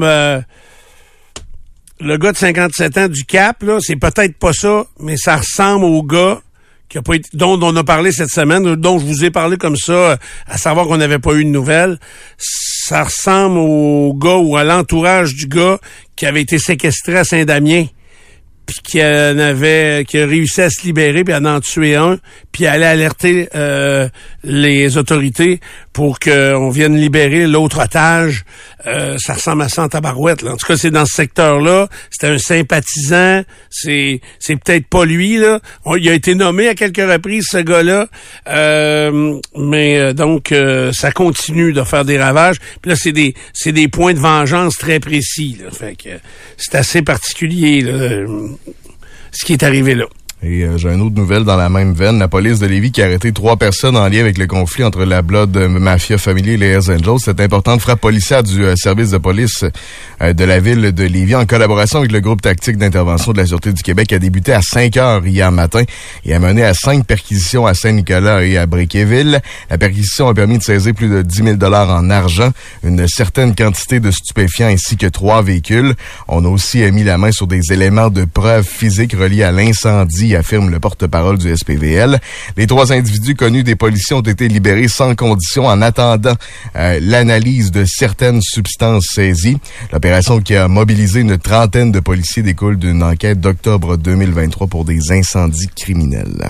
le gars de 57 ans du Cap, là, c'est peut-être pas ça, mais ça ressemble au gars qui a pas été, dont on a parlé cette semaine, dont je vous ai parlé comme ça, à savoir qu'on n'avait pas eu de nouvelles. Ça ressemble au gars ou à l'entourage du gars qui avait été séquestré à Saint-Damien, puis qui a réussi à se libérer, puis à en tuer un, puis aller alerter les autorités pour qu'on vienne libérer l'autre otage. Ça ressemble à ça en tabarouette, là. En tout cas, c'est dans ce secteur-là. C'était un sympathisant. C'est peut-être pas lui, là. Il a été nommé à quelques reprises, ce gars-là. Mais donc, ça continue de faire des ravages. Puis là, c'est des points de vengeance très précis, là. Fait que c'est assez particulier, là, ce qui est arrivé là. Et j'ai une autre nouvelle dans la même veine. La police de Lévis qui a arrêté 3 personnes en lien avec le conflit entre la Blood Mafia Family et les Hells Angels. Cette importante frappe policière du service de police de la ville de Lévis, en collaboration avec le groupe tactique d'intervention de la Sûreté du Québec, a débuté à 5 heures hier matin et a mené à 5 perquisitions à Saint-Nicolas et à Bréquéville. La perquisition a permis de saisir plus de 10 000 $ en argent, une certaine quantité de stupéfiants ainsi que 3 véhicules. On a aussi mis la main sur des éléments de preuve physiques reliés à l'incendie, affirme le porte-parole du SPVL. Les 3 individus connus des policiers ont été libérés sans condition en attendant l'analyse de certaines substances saisies. L'opération qui a mobilisé une trentaine de policiers découle d'une enquête d'octobre 2023 pour des incendies criminels.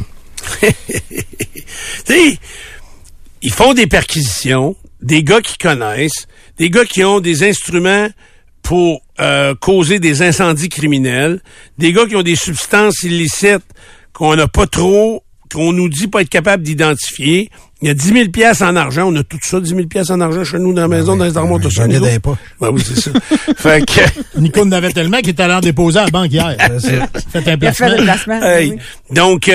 T'sais, ils font des perquisitions, des gars qui connaissent, des gars qui ont des instruments pour causer des incendies criminels, des gars qui ont des substances illicites qu'on n'a pas trop, qu'on nous dit pas être capable d'identifier. Il y a 10 000 piastres en argent. On a tout ça, 10 000 piastres en argent chez nous dans la maison, dans les armoires de ça. J'en ai pas. Ben oui, c'est ça. Fait que... Nico en avait tellement qu'il est allé en déposer à la banque hier. Fait un placement. Il a fait le placement. Hey. Oui. Donc,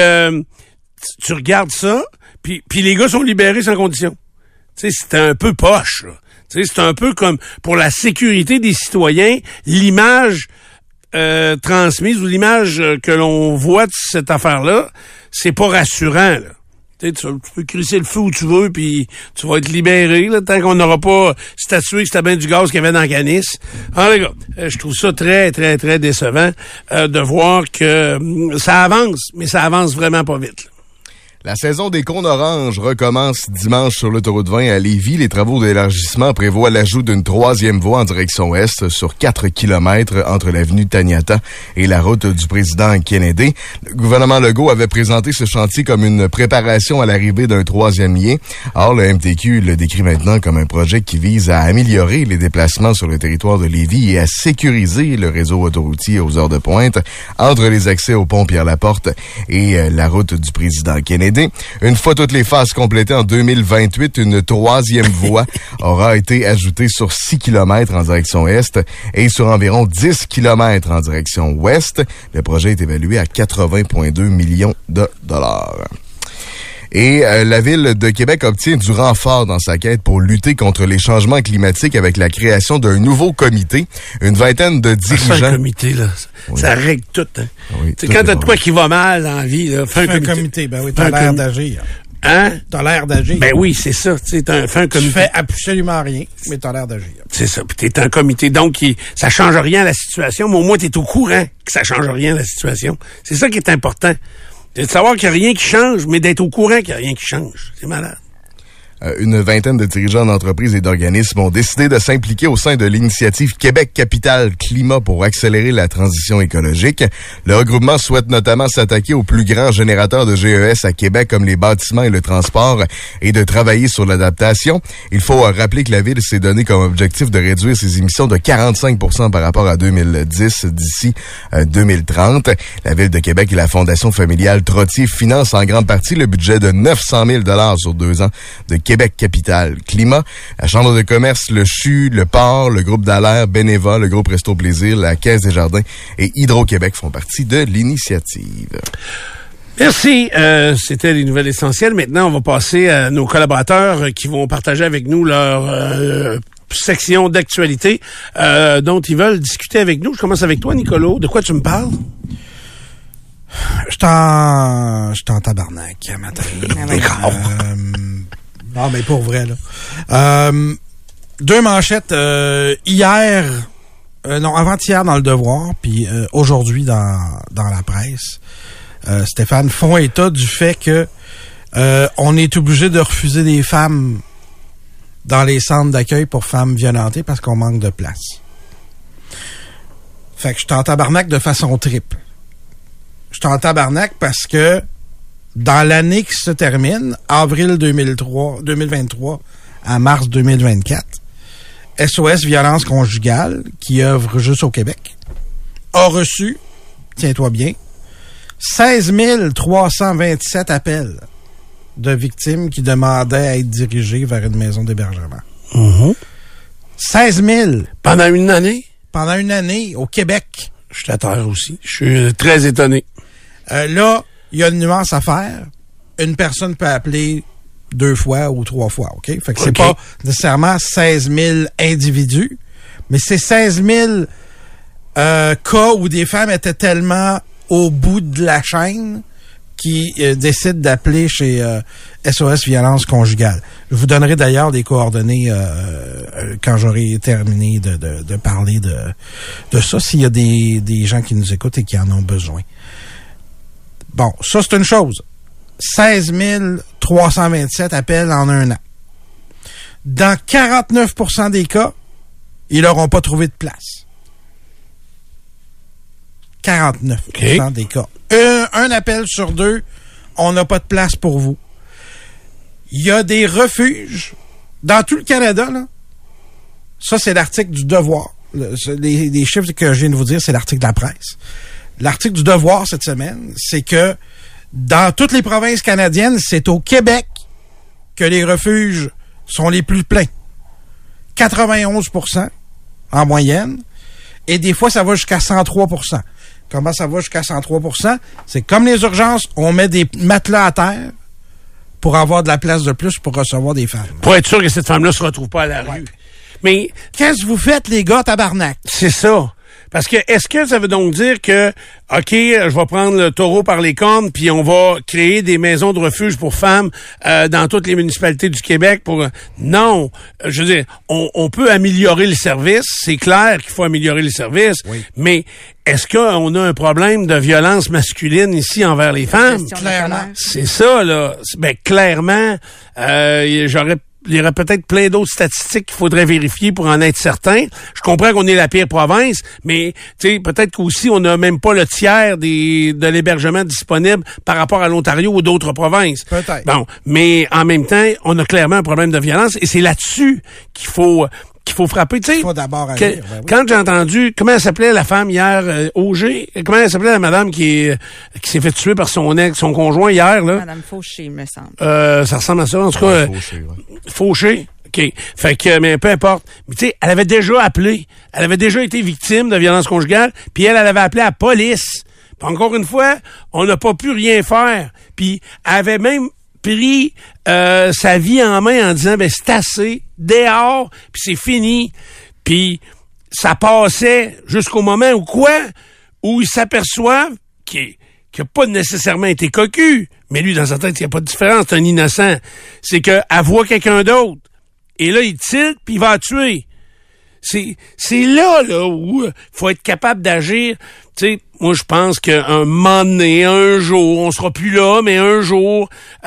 tu regardes ça, puis les gars sont libérés sans condition. Tu sais, c'était un peu poche, là. Tu sais, c'est un peu comme pour la sécurité des citoyens, l'image transmise ou l'image que l'on voit de cette affaire-là, c'est pas rassurant, là. Tu peux crisser le feu où tu veux, puis tu vas être libéré, là, tant qu'on n'aura pas statué que c'était bien du gaz qu'il y avait dans la canisse. Alors, les gars, je trouve ça très, très, très décevant de voir que ça avance, mais ça avance vraiment pas vite, là. La saison des cônes oranges recommence dimanche sur l'autoroute 20 à Lévis. Les travaux d'élargissement prévoient l'ajout d'une 3e voie en direction ouest sur 4 km entre l'avenue Taniata et la route du président Kennedy. Le gouvernement Legault avait présenté ce chantier comme une préparation à l'arrivée d'un 3e lien. Or, le MTQ le décrit maintenant comme un projet qui vise à améliorer les déplacements sur le territoire de Lévis et à sécuriser le réseau autoroutier aux heures de pointe entre les accès au pont Pierre-Laporte et la route du président Kennedy. Une fois toutes les phases complétées en 2028, une 3e voie aura été ajoutée sur 6 km en direction est et sur environ 10 km en direction ouest. Le projet est évalué à 80,2 millions de dollars. Et la Ville de Québec obtient du renfort dans sa quête pour lutter contre les changements climatiques avec la création d'un nouveau comité. Une vingtaine de dirigeants. Fais un comité, là. Oui. Ça règle tout, hein. Oui, C'est quand t'as de quoi qui va mal dans la vie, là. Fais un comité. Ben oui, t'as l'air d'agir. Hein? T'as l'air d'agir. Ben oui, c'est ça. Tu sais, fais un comité. Tu fais absolument rien, mais t'as l'air d'agir. C'est ça. Puis t'es un comité. Donc, ça change rien à la situation, mais au moins t'es au courant que ça change rien à la situation. C'est ça qui est important. C'est de savoir qu'il n'y a rien qui change, mais d'être au courant qu'il n'y a rien qui change. C'est malade. Une vingtaine de dirigeants d'entreprises et d'organismes ont décidé de s'impliquer au sein de l'initiative Québec Capital Climat pour accélérer la transition écologique. Le regroupement souhaite notamment s'attaquer aux plus grands générateurs de GES à Québec, comme les bâtiments et le transport, et de travailler sur l'adaptation. Il faut rappeler que la Ville s'est donné comme objectif de réduire ses émissions de 45% par rapport à 2010 d'ici 2030. La Ville de Québec et la Fondation familiale Trottier financent en grande partie le budget de 900 000 $ sur 2 ans de Québec Capital Climat. La Chambre de commerce, le CHU, le Port, le groupe Dallaire, Beneva, le groupe Resto Plaisir, la Caisse des Jardins et Hydro-Québec font partie de l'initiative. Merci. C'était les nouvelles essentielles. Maintenant, on va passer à nos collaborateurs qui vont partager avec nous leur section d'actualité dont ils veulent discuter avec nous. Je commence avec toi, Nicolo. De quoi tu me parles? Je suis en tabarnak, matin. Non, mais pour vrai, là. 2 manchettes avant-hier dans Le Devoir, puis aujourd'hui dans la presse. Stéphane, font état du fait que on est obligé de refuser des femmes dans les centres d'accueil pour femmes violentées parce qu'on manque de place. Fait que je suis en tabarnak de façon triple. Je suis en tabarnak parce que dans l'année qui se termine, avril 2023 à mars 2024, SOS Violence Conjugale, qui œuvre juste au Québec, a reçu, tiens-toi bien, 16 327 appels de victimes qui demandaient à être dirigées vers une maison d'hébergement. 16 000. Pendant une année? Pendant une année, au Québec. Je suis à terre aussi. Je suis très étonné. Là, il y a une nuance à faire. Une personne peut appeler 2 fois ou 3 fois, OK? Fait que c'est pas nécessairement 16 000 individus, mais c'est 16 000 cas où des femmes étaient tellement au bout de la chaîne qui décident d'appeler chez SOS Violence Conjugale. Je vous donnerai d'ailleurs des coordonnées quand j'aurai terminé de parler de ça, s'il y a des gens qui nous écoutent et qui en ont besoin. Bon, ça c'est une chose. 16 327 appels en un an. Dans 49% des cas, ils n'auront pas trouvé de place. 49% des cas. Un appel sur 2, on n'a pas de place pour vous. Il y a des refuges dans tout le Canada, là. Ça, c'est l'article du Devoir. Les chiffres que je viens de vous dire, c'est l'article de la presse. L'article du Devoir cette semaine, c'est que dans toutes les provinces canadiennes, c'est au Québec que les refuges sont les plus pleins. 91% en moyenne. Et des fois, ça va jusqu'à 103%. Comment ça va jusqu'à 103%? C'est comme les urgences, on met des matelas à terre pour avoir de la place de plus pour recevoir des femmes. Pour être sûr que cette femme-là se retrouve pas à la rue. Mais qu'est-ce que vous faites, les gars, tabarnak? C'est ça. Parce que, est-ce que ça veut donc dire que, OK, je vais prendre le taureau par les cornes, puis on va créer des maisons de refuge pour femmes dans toutes les municipalités du Québec pour... Non. Je veux dire, on peut améliorer le service. C'est clair qu'il faut améliorer le service. Oui. Mais est-ce qu'on a un problème de violence masculine ici envers les femmes? Clairement. C'est ça, là. Ben, clairement, il y aurait peut-être plein d'autres statistiques qu'il faudrait vérifier pour en être certain. Je comprends qu'on est la pire province, mais tu sais, peut-être qu'aussi on n'a même pas le tiers de l'hébergement disponible par rapport à l'Ontario ou d'autres provinces. Peut-être. Bon, mais en même temps, on a clairement un problème de violence et c'est là-dessus qu'il faut frapper. Tu sais, il faut d'abord agir. Ben oui. Quand j'ai entendu, comment elle s'appelait la femme hier, Auger? Comment elle s'appelait la madame qui s'est fait tuer par son conjoint hier, là? Madame Fauché, me semble. Ça ressemble à ça, en tout cas. Fauché. OK. Fait que, mais peu importe. Mais tu sais, elle avait déjà appelé. Elle avait déjà été victime de violence conjugale, puis elle avait appelé à la police. Puis encore une fois, on n'a pas pu rien faire. Puis elle avait même pris sa vie en main en disant, ben c'est assez, dehors, puis c'est fini. Puis ça passait jusqu'au moment où ils s'aperçoivent qu'il n'a pas nécessairement été cocu. Mais lui, dans sa tête, il n'y a pas de différence, c'est un innocent. C'est qu'elle voit quelqu'un d'autre. Et là, il tilte, puis il va la tuer. C'est là où faut être capable d'agir. Tu sais, moi, je pense qu'un moment donné, un jour, on sera plus là, mais un jour,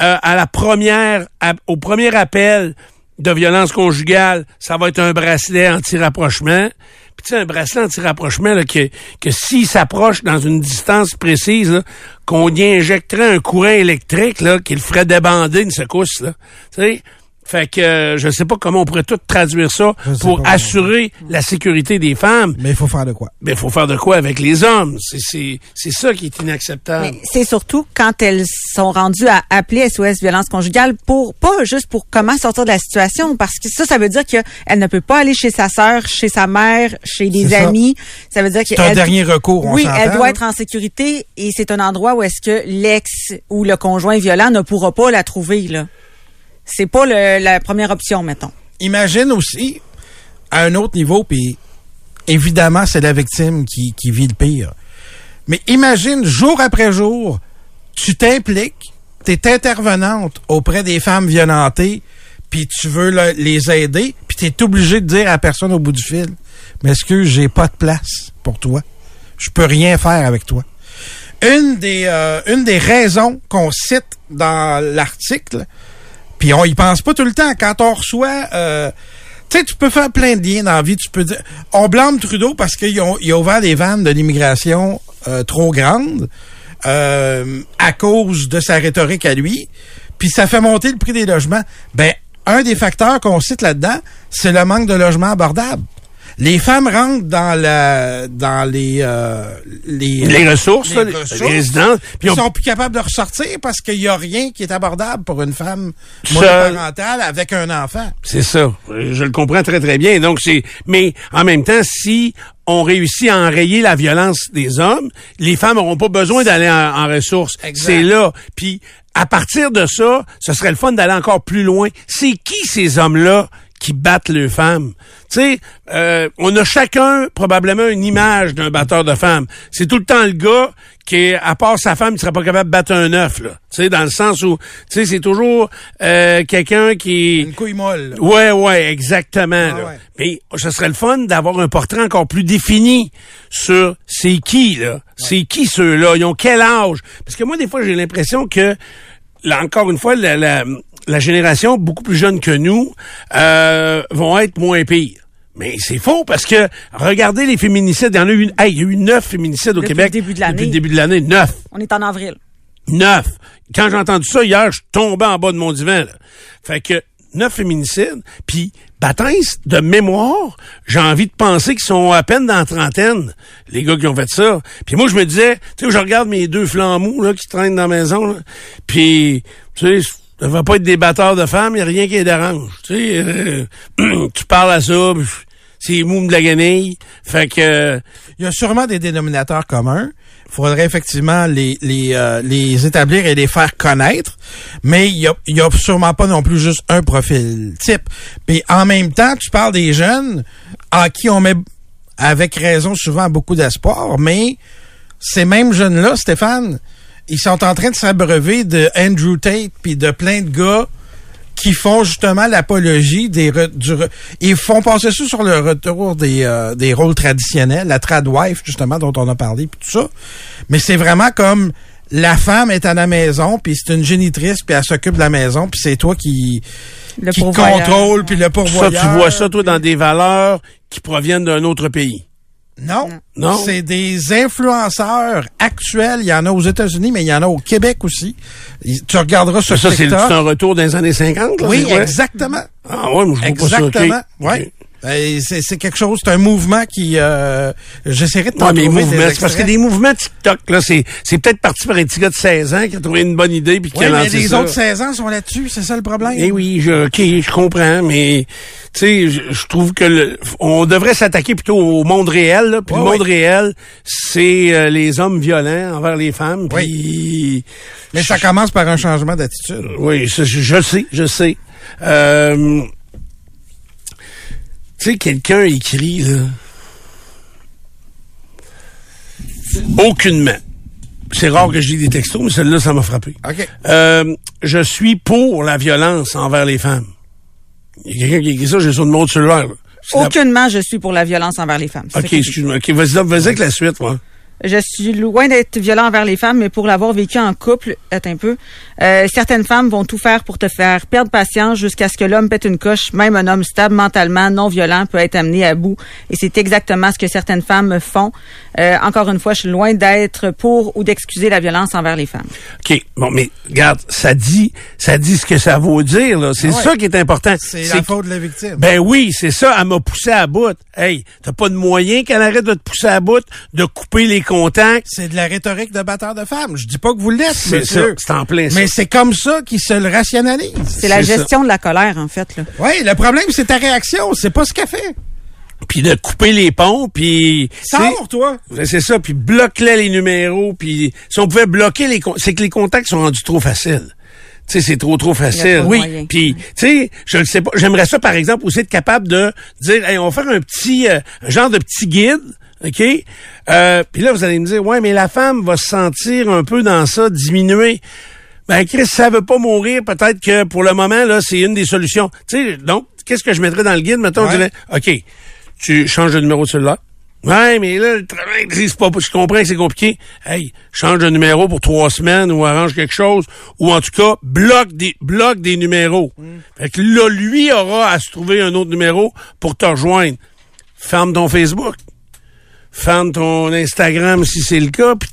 au premier appel de violence conjugale, ça va être un bracelet anti-rapprochement. Puis tu sais, un bracelet anti-rapprochement, là, que s'il s'approche dans une distance précise, là, qu'on y injecterait un courant électrique, là, qui le ferait débander une secousse, là. Tu sais? Fait que je sais pas comment on pourrait tout traduire ça pour assurer la sécurité des femmes. Mais il faut faire de quoi? Mais il faut faire de quoi avec les hommes? C'est ça qui est inacceptable. Mais c'est surtout quand elles sont rendues à appeler SOS Violence Conjugale pas juste pour comment sortir de la situation, parce que ça veut dire qu'elle ne peut pas aller chez sa sœur, chez sa mère, chez des amis. Ça veut dire que c'est un dernier recours. Oui, elle doit être en sécurité et c'est un endroit où est-ce que l'ex ou le conjoint violent ne pourra pas la trouver, là. C'est pas la première option, mettons. Imagine aussi, à un autre niveau, puis évidemment, c'est la victime qui vit le pire. Mais imagine, jour après jour, tu t'impliques, t'es intervenante auprès des femmes violentées, puis tu veux les aider, puis t'es obligé de dire à la personne au bout du fil, mais excuse, j'ai pas de place pour toi. Je peux rien faire avec toi. Une des raisons qu'on cite dans l'article, puis on y pense pas tout le temps. Quand on reçoit... tu sais, tu peux faire plein de liens dans la vie. Tu peux dire... On blâme Trudeau parce qu'il a ouvert des vannes de l'immigration trop grandes. à cause de sa rhétorique à lui, puis ça fait monter le prix des logements. Ben, un des facteurs qu'on cite là-dedans, c'est le manque de logements abordables. Les femmes rentrent dans les ressources, les résidences, puis ils sont plus capables de ressortir parce qu'il y a rien qui est abordable pour une femme monoparentale avec un enfant. C'est ça. Je le comprends très, très bien. Donc, mais en même temps, si on réussit à enrayer la violence des hommes, les femmes n'auront pas besoin d'aller en ressources. Exact. C'est là. Puis, à partir de ça, ce serait le fun d'aller encore plus loin. C'est qui ces hommes-là qui battent les femmes? Tu sais, on a chacun probablement une image d'un batteur de femmes. C'est tout le temps le gars qui, à part sa femme, il serait pas capable de battre un œuf, là. Tu sais, dans le sens où, tu sais, c'est toujours quelqu'un qui... Une couille molle. Ouais, exactement. Là. Ouais. Mais ce serait le fun d'avoir un portrait encore plus défini sur c'est qui, là. Ouais. C'est qui ceux-là? Ils ont quel âge? Parce que moi, des fois, j'ai l'impression que, là, encore une fois, la génération beaucoup plus jeune que nous vont être moins pires. Mais c'est faux parce que regardez les féminicides, il y en a eu, il y a eu 9 féminicides au Québec depuis le début de l'année. 9. On est en avril. 9. Quand j'ai entendu ça hier, je tombais en bas de mon divan. Là. Fait que 9 féminicides, puis baptême de mémoire, j'ai envie de penser qu'ils sont à peine dans la trentaine, les gars qui ont fait ça. Puis moi, je me disais, tu sais, je regarde mes 2 flancs mous là, qui traînent dans la maison, là, puis tu sais, ça va pas être des batteurs de femmes, il n'y a rien qui les dérange. Tu sais, tu parles à ça, c'est mou de la guenille. Fait que... Il y a sûrement des dénominateurs communs. Il faudrait effectivement les établir et les faire connaître. Mais il y a sûrement pas non plus juste un profil type. Puis en même temps, tu parles des jeunes en qui on met, avec raison, souvent beaucoup d'espoir. Mais ces mêmes jeunes-là, Stéphane... Ils sont en train de s'abreuver de Andrew Tate puis de plein de gars qui font justement l'apologie ils font passer ça sur le retour des rôles traditionnels, la tradwife justement dont on a parlé puis tout ça. Mais c'est vraiment comme la femme est à la maison puis c'est une génitrice puis elle s'occupe de la maison puis c'est toi qui contrôle puis le pourvoyeur. Ça, tu vois ça toi dans des valeurs qui proviennent d'un autre pays. Non. C'est des influenceurs actuels. Il y en a aux États-Unis, mais il y en a au Québec aussi. Tu regarderas sur TikTok. Ça, c'est un retour des années 50? Là, oui, exactement. Ah ouais, moi, je vois pas ça. Exactement, oui. C'est quelque chose, c'est un mouvement qui... j'essaierai de t'en trouver c'est parce que des mouvements TikTok, là, c'est peut-être parti par un petit gars de 16 ans qui a trouvé une bonne idée puis qui a lancé ça. Mais les autres 16 ans sont là-dessus, c'est ça le problème. Eh oui, je comprends, mais tu sais, je trouve que on devrait s'attaquer plutôt au monde réel, là, puis le monde réel, c'est les hommes violents envers les femmes. Puis mais ça commence par un changement d'attitude. Oui, je sais. Tu sais, quelqu'un écrit, là, aucunement. C'est rare que je lis des textos, mais celle-là, ça m'a frappé. OK. Je suis pour la violence envers les femmes. Il y a quelqu'un qui écrit ça, j'ai son numéro de cellulaire. Aucunement, je suis pour la violence envers les femmes. OK, excuse-moi. OK, vas-y avec la suite, moi. Je suis loin d'être violent envers les femmes, mais pour l'avoir vécu en couple, certaines femmes vont tout faire pour te faire perdre patience jusqu'à ce que l'homme pète une coche. Même un homme stable mentalement, non violent, peut être amené à bout. Et c'est exactement ce que certaines femmes font. Encore une fois, je suis loin d'être pour ou d'excuser la violence envers les femmes. OK. Bon, mais regarde, ça dit ce que ça vaut dire, là. C'est ça qui est important. C'est la faute de la victime. Ben oui, c'est ça. Elle m'a poussé à bout. Hey, t'as pas de moyen qu'elle arrête de te pousser à bout, de couper les contacts. C'est de la rhétorique de batteur de femmes. Je dis pas que vous l'êtes, c'est ça. C'est en plein ça. Mais c'est comme ça qu'ils se le rationalisent. C'est la gestion de la colère, en fait, là. Oui, le problème, c'est ta réaction. C'est pas ce qu'elle fait. Puis de couper les ponts, puis... Sors, toi! C'est ça, puis bloque-les numéros, puis si on pouvait bloquer les contacts... C'est que les contacts sont rendus trop faciles. Tu sais, c'est trop facile. Oui. Puis, tu sais, je ne sais pas, j'aimerais ça, par exemple, aussi être capable de dire, hey, on va faire un petit... un genre de petit guide, OK? Puis là, vous allez me dire, ouais, mais la femme va se sentir un peu dans ça, diminuer. Ben, Chris, ça veut pas mourir, peut-être que pour le moment, là, c'est une des solutions. Tu sais, donc, qu'est-ce que je mettrais dans le guide? Mettons, je dirais, OK, tu changes de numéro de cellulaire. Ouais, mais là, le travail, c'est pas, je comprends que c'est compliqué. Hey, change de numéro pour 3 semaines ou arrange quelque chose. Ou en tout cas, bloque des numéros. Fait que là, lui aura à se trouver un autre numéro pour te rejoindre. Ferme ton Facebook. Ferme ton Instagram si c'est le cas, puis ton TikTok.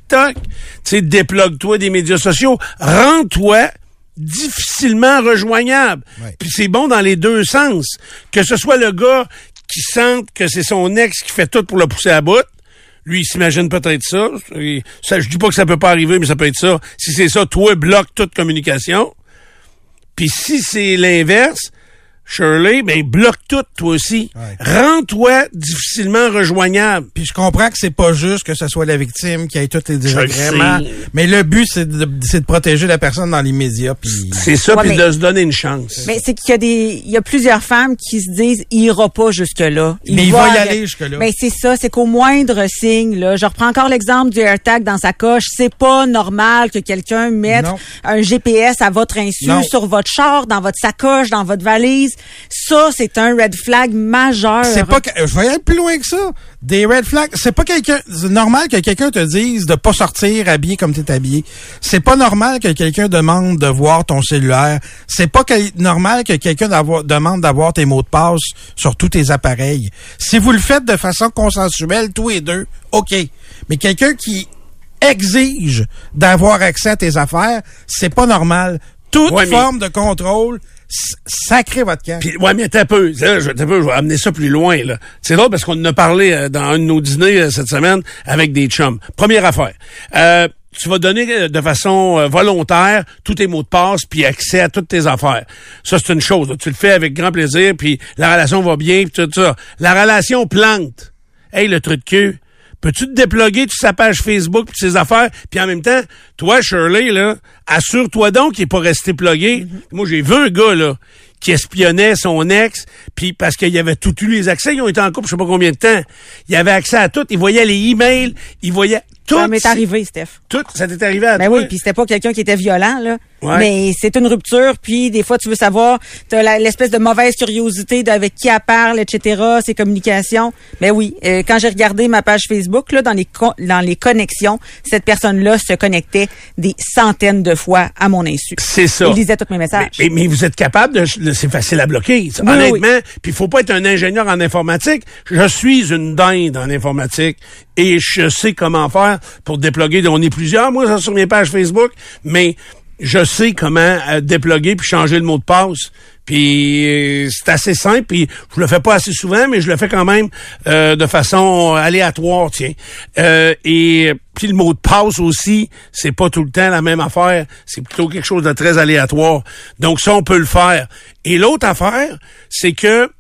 TikTok. Tu sais, déplogue-toi des médias sociaux. Rends-toi difficilement rejoignable. Ouais. Puis c'est bon dans les deux sens. Que ce soit le gars qui sente que c'est son ex qui fait tout pour le pousser à bout. Lui, il s'imagine peut-être ça. Je dis pas que ça peut pas arriver, mais ça peut être ça. Si c'est ça, toi, bloque toute communication. Puis si c'est l'inverse, Shirley, ben bloque tout, toi aussi. Ouais. Rends-toi difficilement rejoignable. Puis je comprends que c'est pas juste que ce soit la victime qui ait tous les désagréments, mais le but, c'est de protéger la personne dans les médias. C'est ça, puis de se donner une chance. Mais c'est qu'il y a plusieurs femmes qui se disent, il ira pas jusque-là. Mais il va y aller jusque-là. Mais c'est ça, c'est qu'au moindre signe, là, je reprends encore l'exemple du AirTag dans sa coche, c'est pas normal que quelqu'un mette un GPS à votre insu sur votre char, dans votre sacoche, dans votre valise. Ça, c'est un red flag majeur. C'est pas je vais aller plus loin que ça. Des red flags, c'est pas c'est normal que quelqu'un te dise de pas sortir habillé comme t'es habillé. C'est pas normal que quelqu'un demande de voir ton cellulaire. C'est pas normal que quelqu'un demande d'avoir tes mots de passe sur tous tes appareils. Si vous le faites de façon consensuelle, tous les deux, OK. Mais quelqu'un qui exige d'avoir accès à tes affaires, c'est pas normal. Toute forme de contrôle, sacrez votre camp. Puis, ouais, mais t'as peu. Je vais amener ça plus loin, là. C'est drôle parce qu'on en a parlé dans un de nos dîners cette semaine avec des chums. Première affaire. Tu vas donner de façon volontaire tous tes mots de passe puis accès à toutes tes affaires. Ça, c'est une chose. Là. Tu le fais avec grand plaisir puis la relation va bien puis tout ça. La relation plante. Hey, le truc de cul. Peux-tu te déploguer sur sa page Facebook pis ses affaires? Puis en même temps, toi, Shirley, là, assure-toi donc qu'il n'est pas resté plugué. Moi, j'ai vu un gars, là, qui espionnait son ex, puis parce qu'il avait tout eu les accès, ils ont été en couple je sais pas combien de temps. Il avait accès à tout, il voyait les emails, il voyait tout. Ça m'est arrivé, Steph. Tout, ça t'est arrivé à toi? Ben oui, puis c'était pas quelqu'un qui était violent, là. Ouais. Mais c'est une rupture, puis des fois, tu veux savoir, t'as l'espèce de mauvaise curiosité d'avec qui elle parle, etc., ses communications. Ben oui, quand j'ai regardé ma page Facebook, là, dans les connexions, cette personne-là se connectait des centaines de fois à mon insu. C'est ça. Il lisait tous mes messages. Mais vous êtes capable c'est facile à bloquer. Oui, honnêtement, puis il faut pas être un ingénieur en informatique. Je suis une dinde en informatique et je sais comment faire pour déploguer. On est plusieurs, moi, sur mes pages Facebook, mais je sais comment déploguer puis changer le mot de passe. Puis c'est assez simple, puis je le fais pas assez souvent, mais je le fais quand même de façon aléatoire, tiens. Et puis le mot de passe aussi, c'est pas tout le temps la même affaire, c'est plutôt quelque chose de très aléatoire. Donc ça, on peut le faire. Et l'autre affaire, c'est que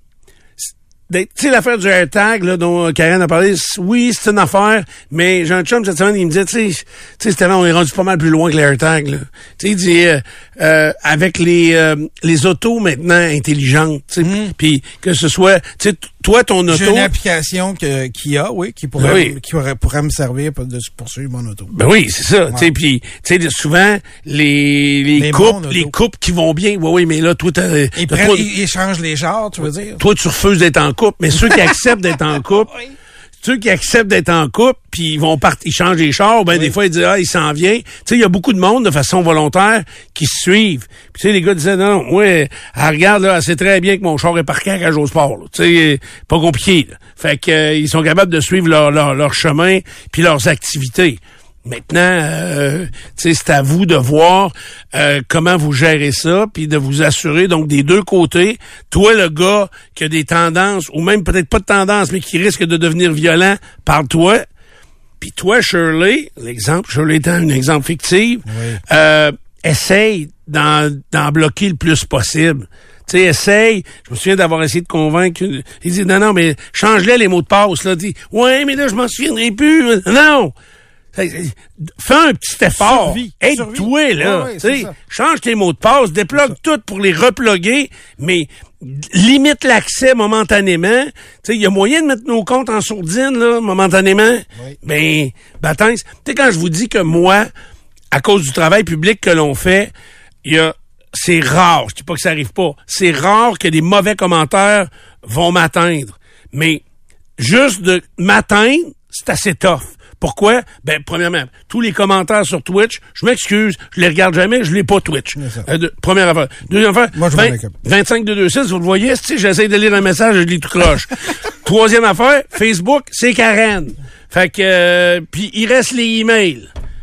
tu sais, l'affaire du AirTag, là, dont Karen a parlé, oui, c'est une affaire, mais j'ai un chum cette semaine, il me disait, tu sais, Stéphane, on est rendu pas mal plus loin que l'AirTag, là. Tu sais, il dit, avec les autos maintenant intelligentes, tu sais, puis que ce soit, tu sais, toi, ton auto... J'ai une application qui pourrait me servir pour poursuivre mon auto. Ben oui, c'est ça, tu sais, puis, tu sais, souvent, les couples qui vont bien, oui, mais là, toi, ils changent les genres, tu veux dire? Toi, tu refuses d'être en couple, mais ceux qui acceptent d'être en couple, puis ils changent les chars, des fois ils disent il s'en vient. Tu sais, il y a beaucoup de monde de façon volontaire qui se suivent. Puis tu sais, les gars disaient non, elle regarde là, elle sait très bien que mon char est parqué à Cage au Sport. Tu sais, pas compliqué. Là. Fait que ils sont capables de suivre leur chemin puis leurs activités. Maintenant, c'est à vous de voir comment vous gérez ça, puis de vous assurer donc des deux côtés. Toi, le gars qui a des tendances, ou même peut-être pas de tendances, mais qui risque de devenir violent, parle-toi. Puis toi, Shirley étant un exemple fictif, essaye d'en bloquer le plus possible. Tu sais, essaye. Je me souviens d'avoir essayé de convaincre. Il dit non, mais change-les mots de passe. Là, dit ouais, mais là je m'en souviendrai plus. Non. Fais un petit effort. Aide-toi, là. Change tes mots de passe, déplogue tout pour les reploguer, mais limite l'accès momentanément. Il y a moyen de mettre nos comptes en sourdine, là, momentanément. Oui. Tu sais, quand je vous dis que moi, à cause du travail public que l'on fait, c'est rare, je dis pas que ça arrive pas, c'est rare que des mauvais commentaires vont m'atteindre. Mais juste de m'atteindre, c'est assez tough. Pourquoi? Premièrement, tous les commentaires sur Twitch, je m'excuse, je les regarde jamais, je l'ai pas Twitch. Première affaire. Deuxième affaire, 25-226, vous le voyez, j'essaie de lire un message, je lis tout croche. Troisième affaire, Facebook, c'est Karen. Fait que, puis il reste les emails.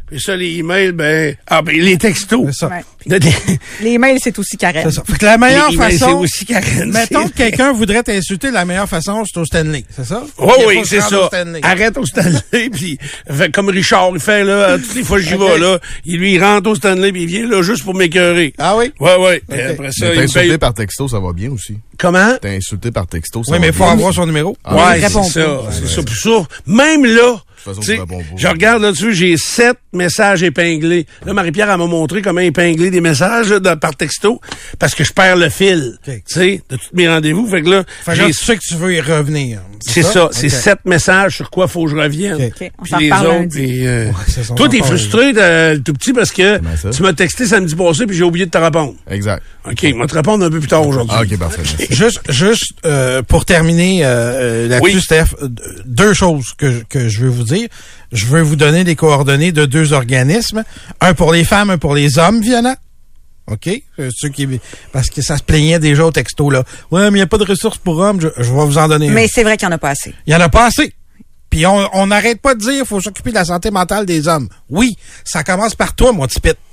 Puis ça, les emails, les textos. C'est ça. Ouais. Les emails, c'est aussi Karen. C'est ça. Fait que la meilleure emails, façon... c'est aussi Karen. Mettons que quelqu'un voudrait t'insulter, la meilleure façon, c'est au Stanley. C'est ça? Oui, c'est ça. Arrête au Stanley, puis comme Richard, il fait, là, toutes les fois que j'y vais, là, il rentre au Stanley, puis il vient, là, juste pour m'écœurer. Ah oui? Oui. Okay. Après ça, t'es insulté par texto, ça va bien aussi. Comment? T'es insulté par texto, ça va bien. Oui, mais il faut avoir son numéro. Ouais, c'est ça. C'est ça. Puis ça, même là, je regarde là-dessus, j'ai 7 messages épinglés. Là, Marie-Pierre, elle m'a montré comment épingler des messages par texto, parce que je perds le fil, tu sais, de tous mes rendez-vous. Fait que là, je sais que tu veux y revenir. C'est ça. C'est 7 messages sur quoi faut que je revienne. Okay. Puis les autres, toi, t'es frustré, tout petit, parce que tu m'as texté samedi passé, puis j'ai oublié de te répondre. Exact. OK, je vais te répondre un peu plus tard aujourd'hui. Ah, OK, parfait. Juste pour terminer là-dessus, Steph, 2 choses que je veux vous dire. Je veux vous donner des coordonnées de 2 organismes. Un pour les femmes, un pour les hommes violents. OK? Parce que ça se plaignait déjà au texto, là. Ouais, mais il n'y a pas de ressources pour hommes. Je vais vous en donner un. Mais c'est vrai qu'il n'y en a pas assez. Il n'y en a pas assez. Puis on n'arrête pas de dire qu'il faut s'occuper de la santé mentale des hommes. Oui, ça commence par toi, mon petit pit.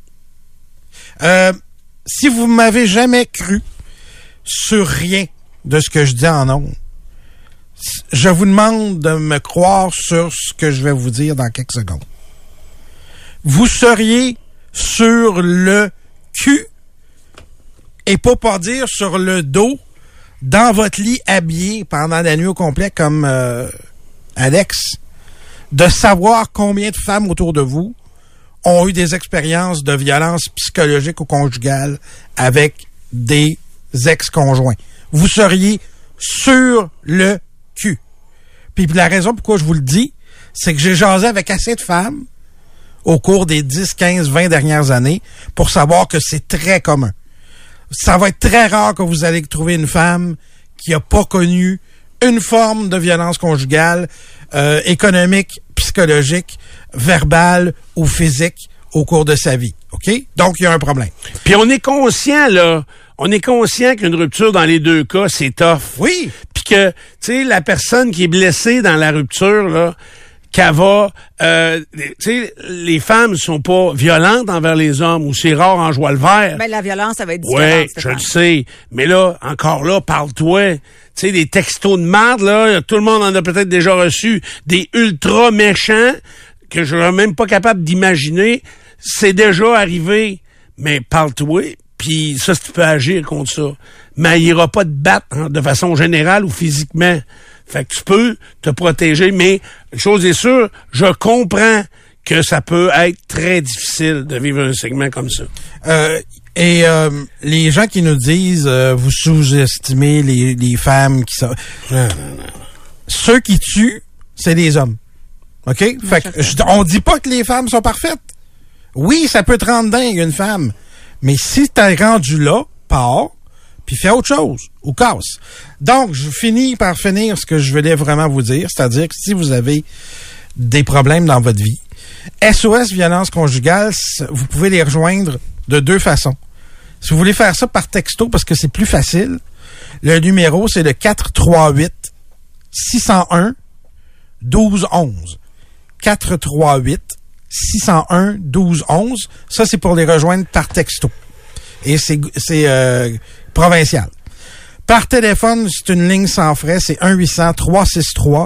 Si vous m'avez jamais cru sur rien de ce que je dis en ondes, je vous demande de me croire sur ce que je vais vous dire dans quelques secondes. Vous seriez sur le cul, et pas dire sur le dos, dans votre lit habillé pendant la nuit au complet comme Alex, de savoir combien de femmes autour de vous ont eu des expériences de violence psychologique ou conjugale avec des ex-conjoints. Vous seriez sur le cul. Puis la raison pourquoi je vous le dis, c'est que j'ai jasé avec assez de femmes au cours des 10, 15, 20 dernières années pour savoir que c'est très commun. Ça va être très rare que vous allez trouver une femme qui a pas connu une forme de violence conjugale, économique, psychologique, verbale ou physique au cours de sa vie. OK? Donc, il y a un problème. Puis on est conscient, là, qu'une rupture dans les 2 cas, c'est tough. Oui. Puis que, tu sais, la personne qui est blessée dans la rupture, là, qu'elle va... tu sais, les femmes sont pas violentes envers les hommes, ou c'est rare en joie le vert. Ben, la violence, ça va être différent. Oui, je le sais. Mais là, encore là, parle-toi. Tu sais, des textos de merde, là, tout le monde en a peut-être déjà reçu. Des ultra méchants que je suis même pas capable d'imaginer. C'est déjà arrivé. Mais parle-toi. Puis ça, tu peux agir contre ça. Mais il ira pas te battre de façon générale ou physiquement. Fait que tu peux te protéger, mais une chose est sûre, je comprends que ça peut être très difficile de vivre un segment comme ça. Les gens qui nous disent vous sous-estimez les femmes qui sont... Ceux qui tuent, c'est les hommes. OK? Fait que on dit pas que les femmes sont parfaites. Oui, ça peut te rendre dingue, une femme. Mais si t'es rendu là, pars, puis fais autre chose, ou casse. Donc, je finis par finir ce que je voulais vraiment vous dire, c'est-à-dire que si vous avez des problèmes dans votre vie, SOS Violence Conjugale, vous pouvez les rejoindre de 2 façons. Si vous voulez faire ça par texto, parce que c'est plus facile, le numéro, c'est le 438-601-1211. 438-601-1211. Ça, c'est pour les rejoindre par texto. Et c'est provincial. Par téléphone, c'est une ligne sans frais, c'est 1-800-363-90-10.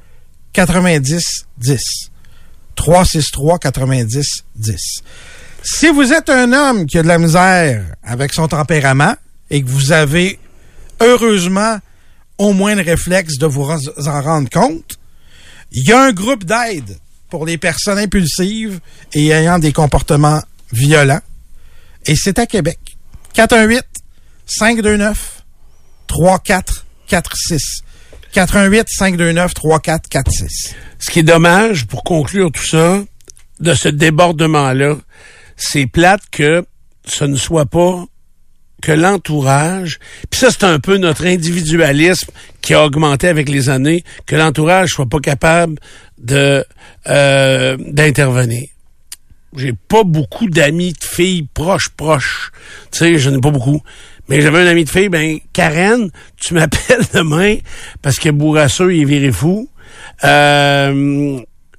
363-90-10. Si vous êtes un homme qui a de la misère avec son tempérament et que vous avez, heureusement, au moins le réflexe de vous en rendre compte, il y a un groupe d'aide pour les personnes impulsives et ayant des comportements violents. Et c'est à Québec. 418-529-3446. 418-529-3446. Ce qui est dommage, pour conclure tout ça, de ce débordement-là, c'est plate que ce ne soit pas que l'entourage, puis ça c'est un peu notre individualisme qui a augmenté avec les années, que l'entourage soit pas capable de d'intervenir. J'ai pas beaucoup d'amis de filles proches. Tu sais, je n'ai pas beaucoup. Mais j'avais un ami de fille, Karen, tu m'appelles demain parce que Bourrasseux, il est viré fou.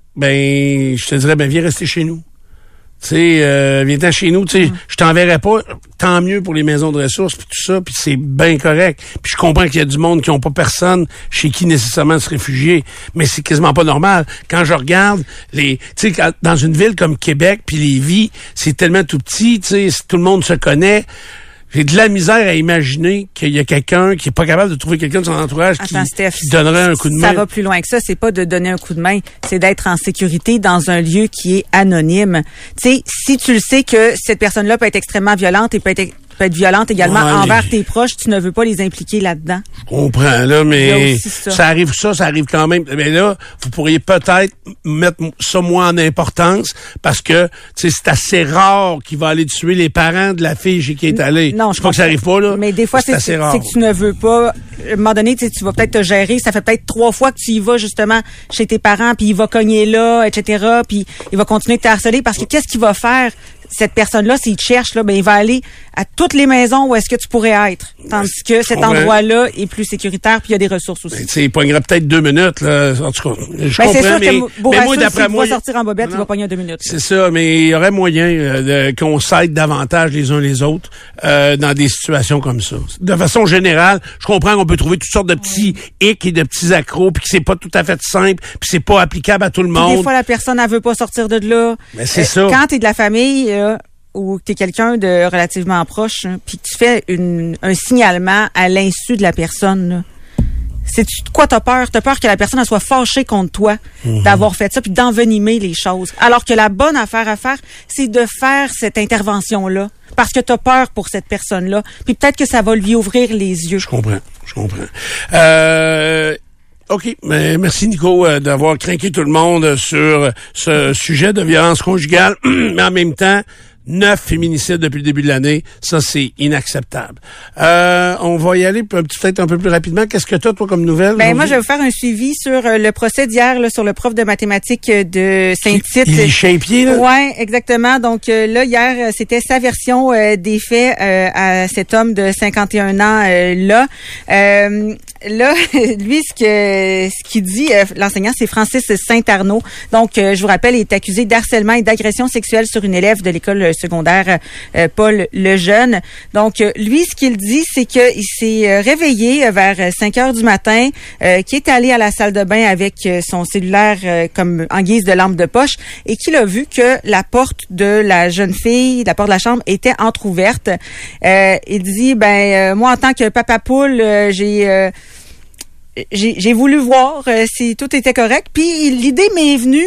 ben, je te dirais, ben, viens rester chez nous. Tu sais, viens-t'en chez nous, tu sais, je t'enverrai pas, tant mieux pour les maisons de ressources puis tout ça, puis c'est bien correct. Puis je comprends qu'il y a du monde qui ont pas personne chez qui nécessairement se réfugier, mais c'est quasiment pas normal. Quand je regarde tu sais, dans une ville comme Québec puis Lévis, c'est tellement tout petit, tu sais, tout le monde se connaît. J'ai de la misère à imaginer qu'il y a quelqu'un qui est pas capable de trouver quelqu'un de son entourage qui donnerait un coup de main. Ça va plus loin que ça. C'est pas de donner un coup de main. C'est d'être en sécurité dans un lieu qui est anonyme. Tu sais, si tu le sais que cette personne-là peut être extrêmement violente et peut être violente également envers tes proches, tu ne veux pas les impliquer là-dedans. Je comprends, là, mais ça arrive quand même. Mais là, vous pourriez peut-être mettre ça moins en importance parce que, tu sais, c'est assez rare qu'il va aller tuer les parents de la fille chez qui est allé. Non, je crois que ça arrive pas, là. Mais des fois, c'est que tu ne veux pas. À un moment donné, tu vas peut-être te gérer. Ça fait peut-être 3 fois que tu y vas, justement, chez tes parents, puis il va cogner là, etc., puis il va continuer de te harceler parce que qu'est-ce qu'il va faire? Cette personne-là, s'il te cherche, là, ben, il va aller à toutes les maisons où est-ce que tu pourrais être. Tandis que cet endroit-là est plus sécuritaire puis il y a des ressources aussi. Tu sais, il pognerait peut-être 2 minutes, là. En tout cas, je comprends, c'est sûr mais moi, d'après moi, il va sortir en bobette, il va pogner 2 minutes. C'est ça, mais il y aurait moyen qu'on s'aide davantage les uns les autres dans des situations comme ça. De façon générale, je comprends qu'on peut trouver toutes sortes de petits hicks et de petits accros puis que c'est pas tout à fait simple puis c'est pas applicable à tout le monde. Des fois, la personne, elle veut pas sortir de là. Mais c'est ça. Quand t'es de la famille, ou que t'es quelqu'un de relativement proche, hein, puis que tu fais un signalement à l'insu de la personne, là. C'est-tu de quoi t'as peur? T'as peur que la personne elle soit fâchée contre toi d'avoir fait ça puis d'envenimer les choses. Alors que la bonne affaire à faire, c'est de faire cette intervention-là. Parce que t'as peur pour cette personne-là. Puis peut-être que ça va lui ouvrir les yeux. Je comprends. OK, mais merci Nico d'avoir craqué tout le monde sur ce sujet de violence conjugale, mais en même temps, 9 féminicides depuis le début de l'année, ça c'est inacceptable. On va y aller peut-être un peu plus rapidement. Qu'est-ce que toi comme nouvelle? Ben moi je vais vous faire un suivi sur le procès d'hier là, sur le prof de mathématiques de Saint-Tite. Il est chez-pied, là? Ouais, exactement. Donc là hier, c'était sa version des faits à cet homme de 51 ans là. Là, lui, ce qu'il dit, l'enseignant, c'est Francis Saint-Arnaud. Donc, je vous rappelle, il est accusé d'harcèlement et d'agression sexuelle sur une élève de l'école secondaire Paul Lejeune. Donc, lui, ce qu'il dit, c'est qu'il s'est réveillé vers 5 heures du matin, qu'il est allé à la salle de bain avec son cellulaire comme en guise de lampe de poche et qu'il a vu que la porte de la jeune fille, la porte de la chambre, était entrouverte. Il dit, moi, en tant que papa poule, j'ai voulu voir si tout était correct. Puis l'idée m'est venue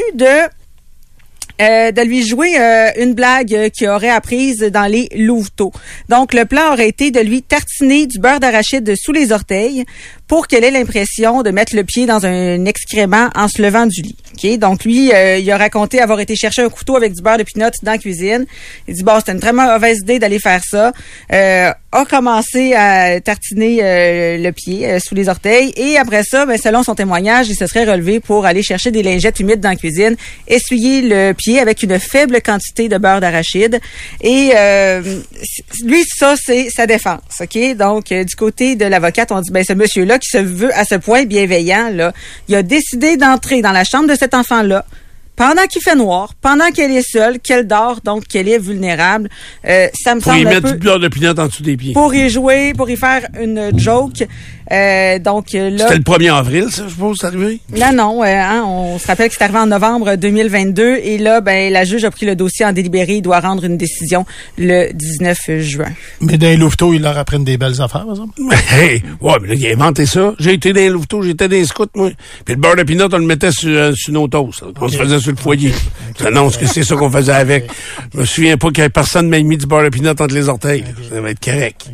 de lui jouer une blague qu'il aurait apprise dans les louveteaux. Donc, le plan aurait été de lui tartiner du beurre d'arachide sous les orteils pour qu'elle ait l'impression de mettre le pied dans un excrément en se levant du lit. Okay? Donc, lui, il a raconté avoir été chercher un couteau avec du beurre de pinot dans la cuisine. Il dit, c'était une très mauvaise idée d'aller faire ça. A commencé à tartiner le pied sous les orteils. Et après ça, selon son témoignage, il se serait relevé pour aller chercher des lingettes humides dans la cuisine, essuyer le pied avec une faible quantité de beurre d'arachide. Et lui, ça, c'est sa défense. OK? Donc, du côté de l'avocate, on dit, ce monsieur-là qui se veut à ce point bienveillant, là, il a décidé d'entrer dans la chambre de cet enfant-là pendant qu'il fait noir, pendant qu'elle est seule, qu'elle dort, donc qu'elle est vulnérable. Ça me semble y mettre du beurre de pinot en dessous des pieds. Pour y jouer, pour y faire une joke. Donc là, c'était le 1er avril, ça, je suppose, c'est arrivé? Non, on se rappelle que c'est arrivé en novembre 2022 et là, la juge a pris le dossier en délibéré. Il doit rendre une décision le 19 juin. Mais dans les louveteaux, ils leur apprennent des belles affaires, par exemple? Mais là, il a inventé ça. J'ai été dans les louveteaux, j'étais dans les scouts, moi. Puis le beurre de pinot, on le mettait sur nos toasts. On se faisait sur le foyer. J'annonce que c'est ça qu'on faisait avec. Je me souviens pas qu'il y ait personne m'ait mis du beurre de pinot entre les orteils. Ça va être correct.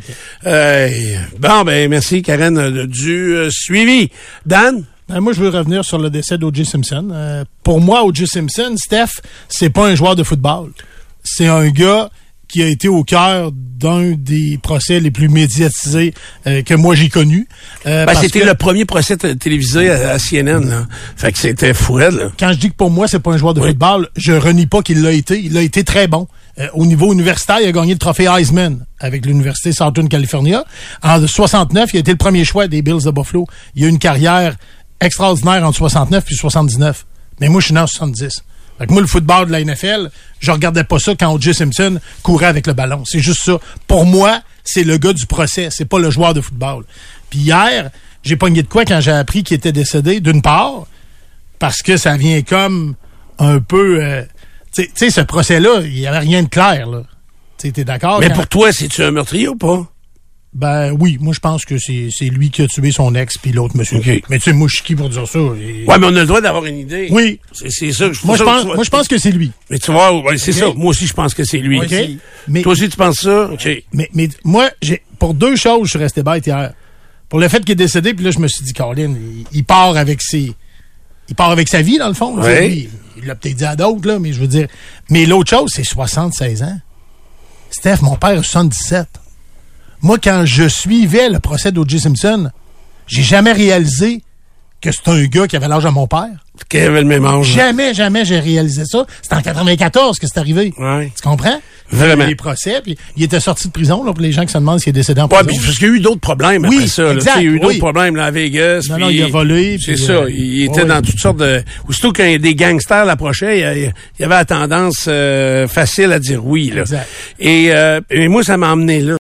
Merci, Karen, du suivi. Dan? Moi, je veux revenir sur le décès d'O.J. Simpson. Pour moi, O.J. Simpson, Steph, c'est pas un joueur de football. C'est un gars qui a été au cœur d'un des procès les plus médiatisés que moi j'ai connu. C'était le premier procès télévisé à CNN, là. Fait que c'était fou, là. Quand je dis que pour moi, c'est pas un joueur de football, je renie pas qu'il l'a été. Il a été très bon. Au niveau universitaire, il a gagné le trophée Heisman avec l'Université Southern California. En 69, il a été le premier choix des Bills de Buffalo. Il a eu une carrière extraordinaire entre 69 et 79. Mais moi, je suis né en 70. Fait que moi, le football de la NFL, je regardais pas ça quand O.J. Simpson courait avec le ballon. C'est juste ça. Pour moi, c'est le gars du procès. C'est pas le joueur de football. Puis hier, j'ai pogné de quoi quand j'ai appris qu'il était décédé, d'une part, parce que ça vient comme un peu... tu sais, ce procès-là, il y avait rien de clair, là. T'es d'accord? Mais pour toi, c'est-tu un meurtrier ou pas? Ben oui, moi je pense que c'est lui qui a tué son ex puis l'autre monsieur. Okay. Mais tu sais, moi je suis qui pour dire ça? Ouais, mais on a le droit d'avoir une idée. Oui. C'est ça. Moi je pense que c'est lui. Mais tu vois, ouais, c'est ça. Moi aussi je pense que c'est lui. Okay. Mais, toi aussi tu penses ça? OK. Mais moi, pour deux choses, je suis resté bête hier. Pour le fait qu'il est décédé, puis là je me suis dit, Colin, il part avec sa vie dans le fond. Ouais. Lui, il l'a peut-être dit à d'autres, là, mais je veux dire. Mais l'autre chose, c'est 76 ans. Steph, mon père a 77. Moi, quand je suivais le procès d'O.J. Simpson, j'ai jamais réalisé que c'était un gars qui avait l'âge de mon père. Qui avait le même âge. Jamais j'ai réalisé ça. C'était en 94 que c'est arrivé. Ouais. Tu comprends? Vraiment. Les procès, puis il était sorti de prison, là, pour les gens qui se demandent s'il est décédé en prison. Ouais, parce qu'il y a eu d'autres problèmes après ça. Exact, il y a eu d'autres problèmes là, à Vegas. Non, il a volé. C'est ça. Il était dans toutes sortes de... Aussitôt quand des gangsters l'approchaient, il y avait la tendance facile à dire oui. Là. Exact. Et moi, ça m'a emmené là.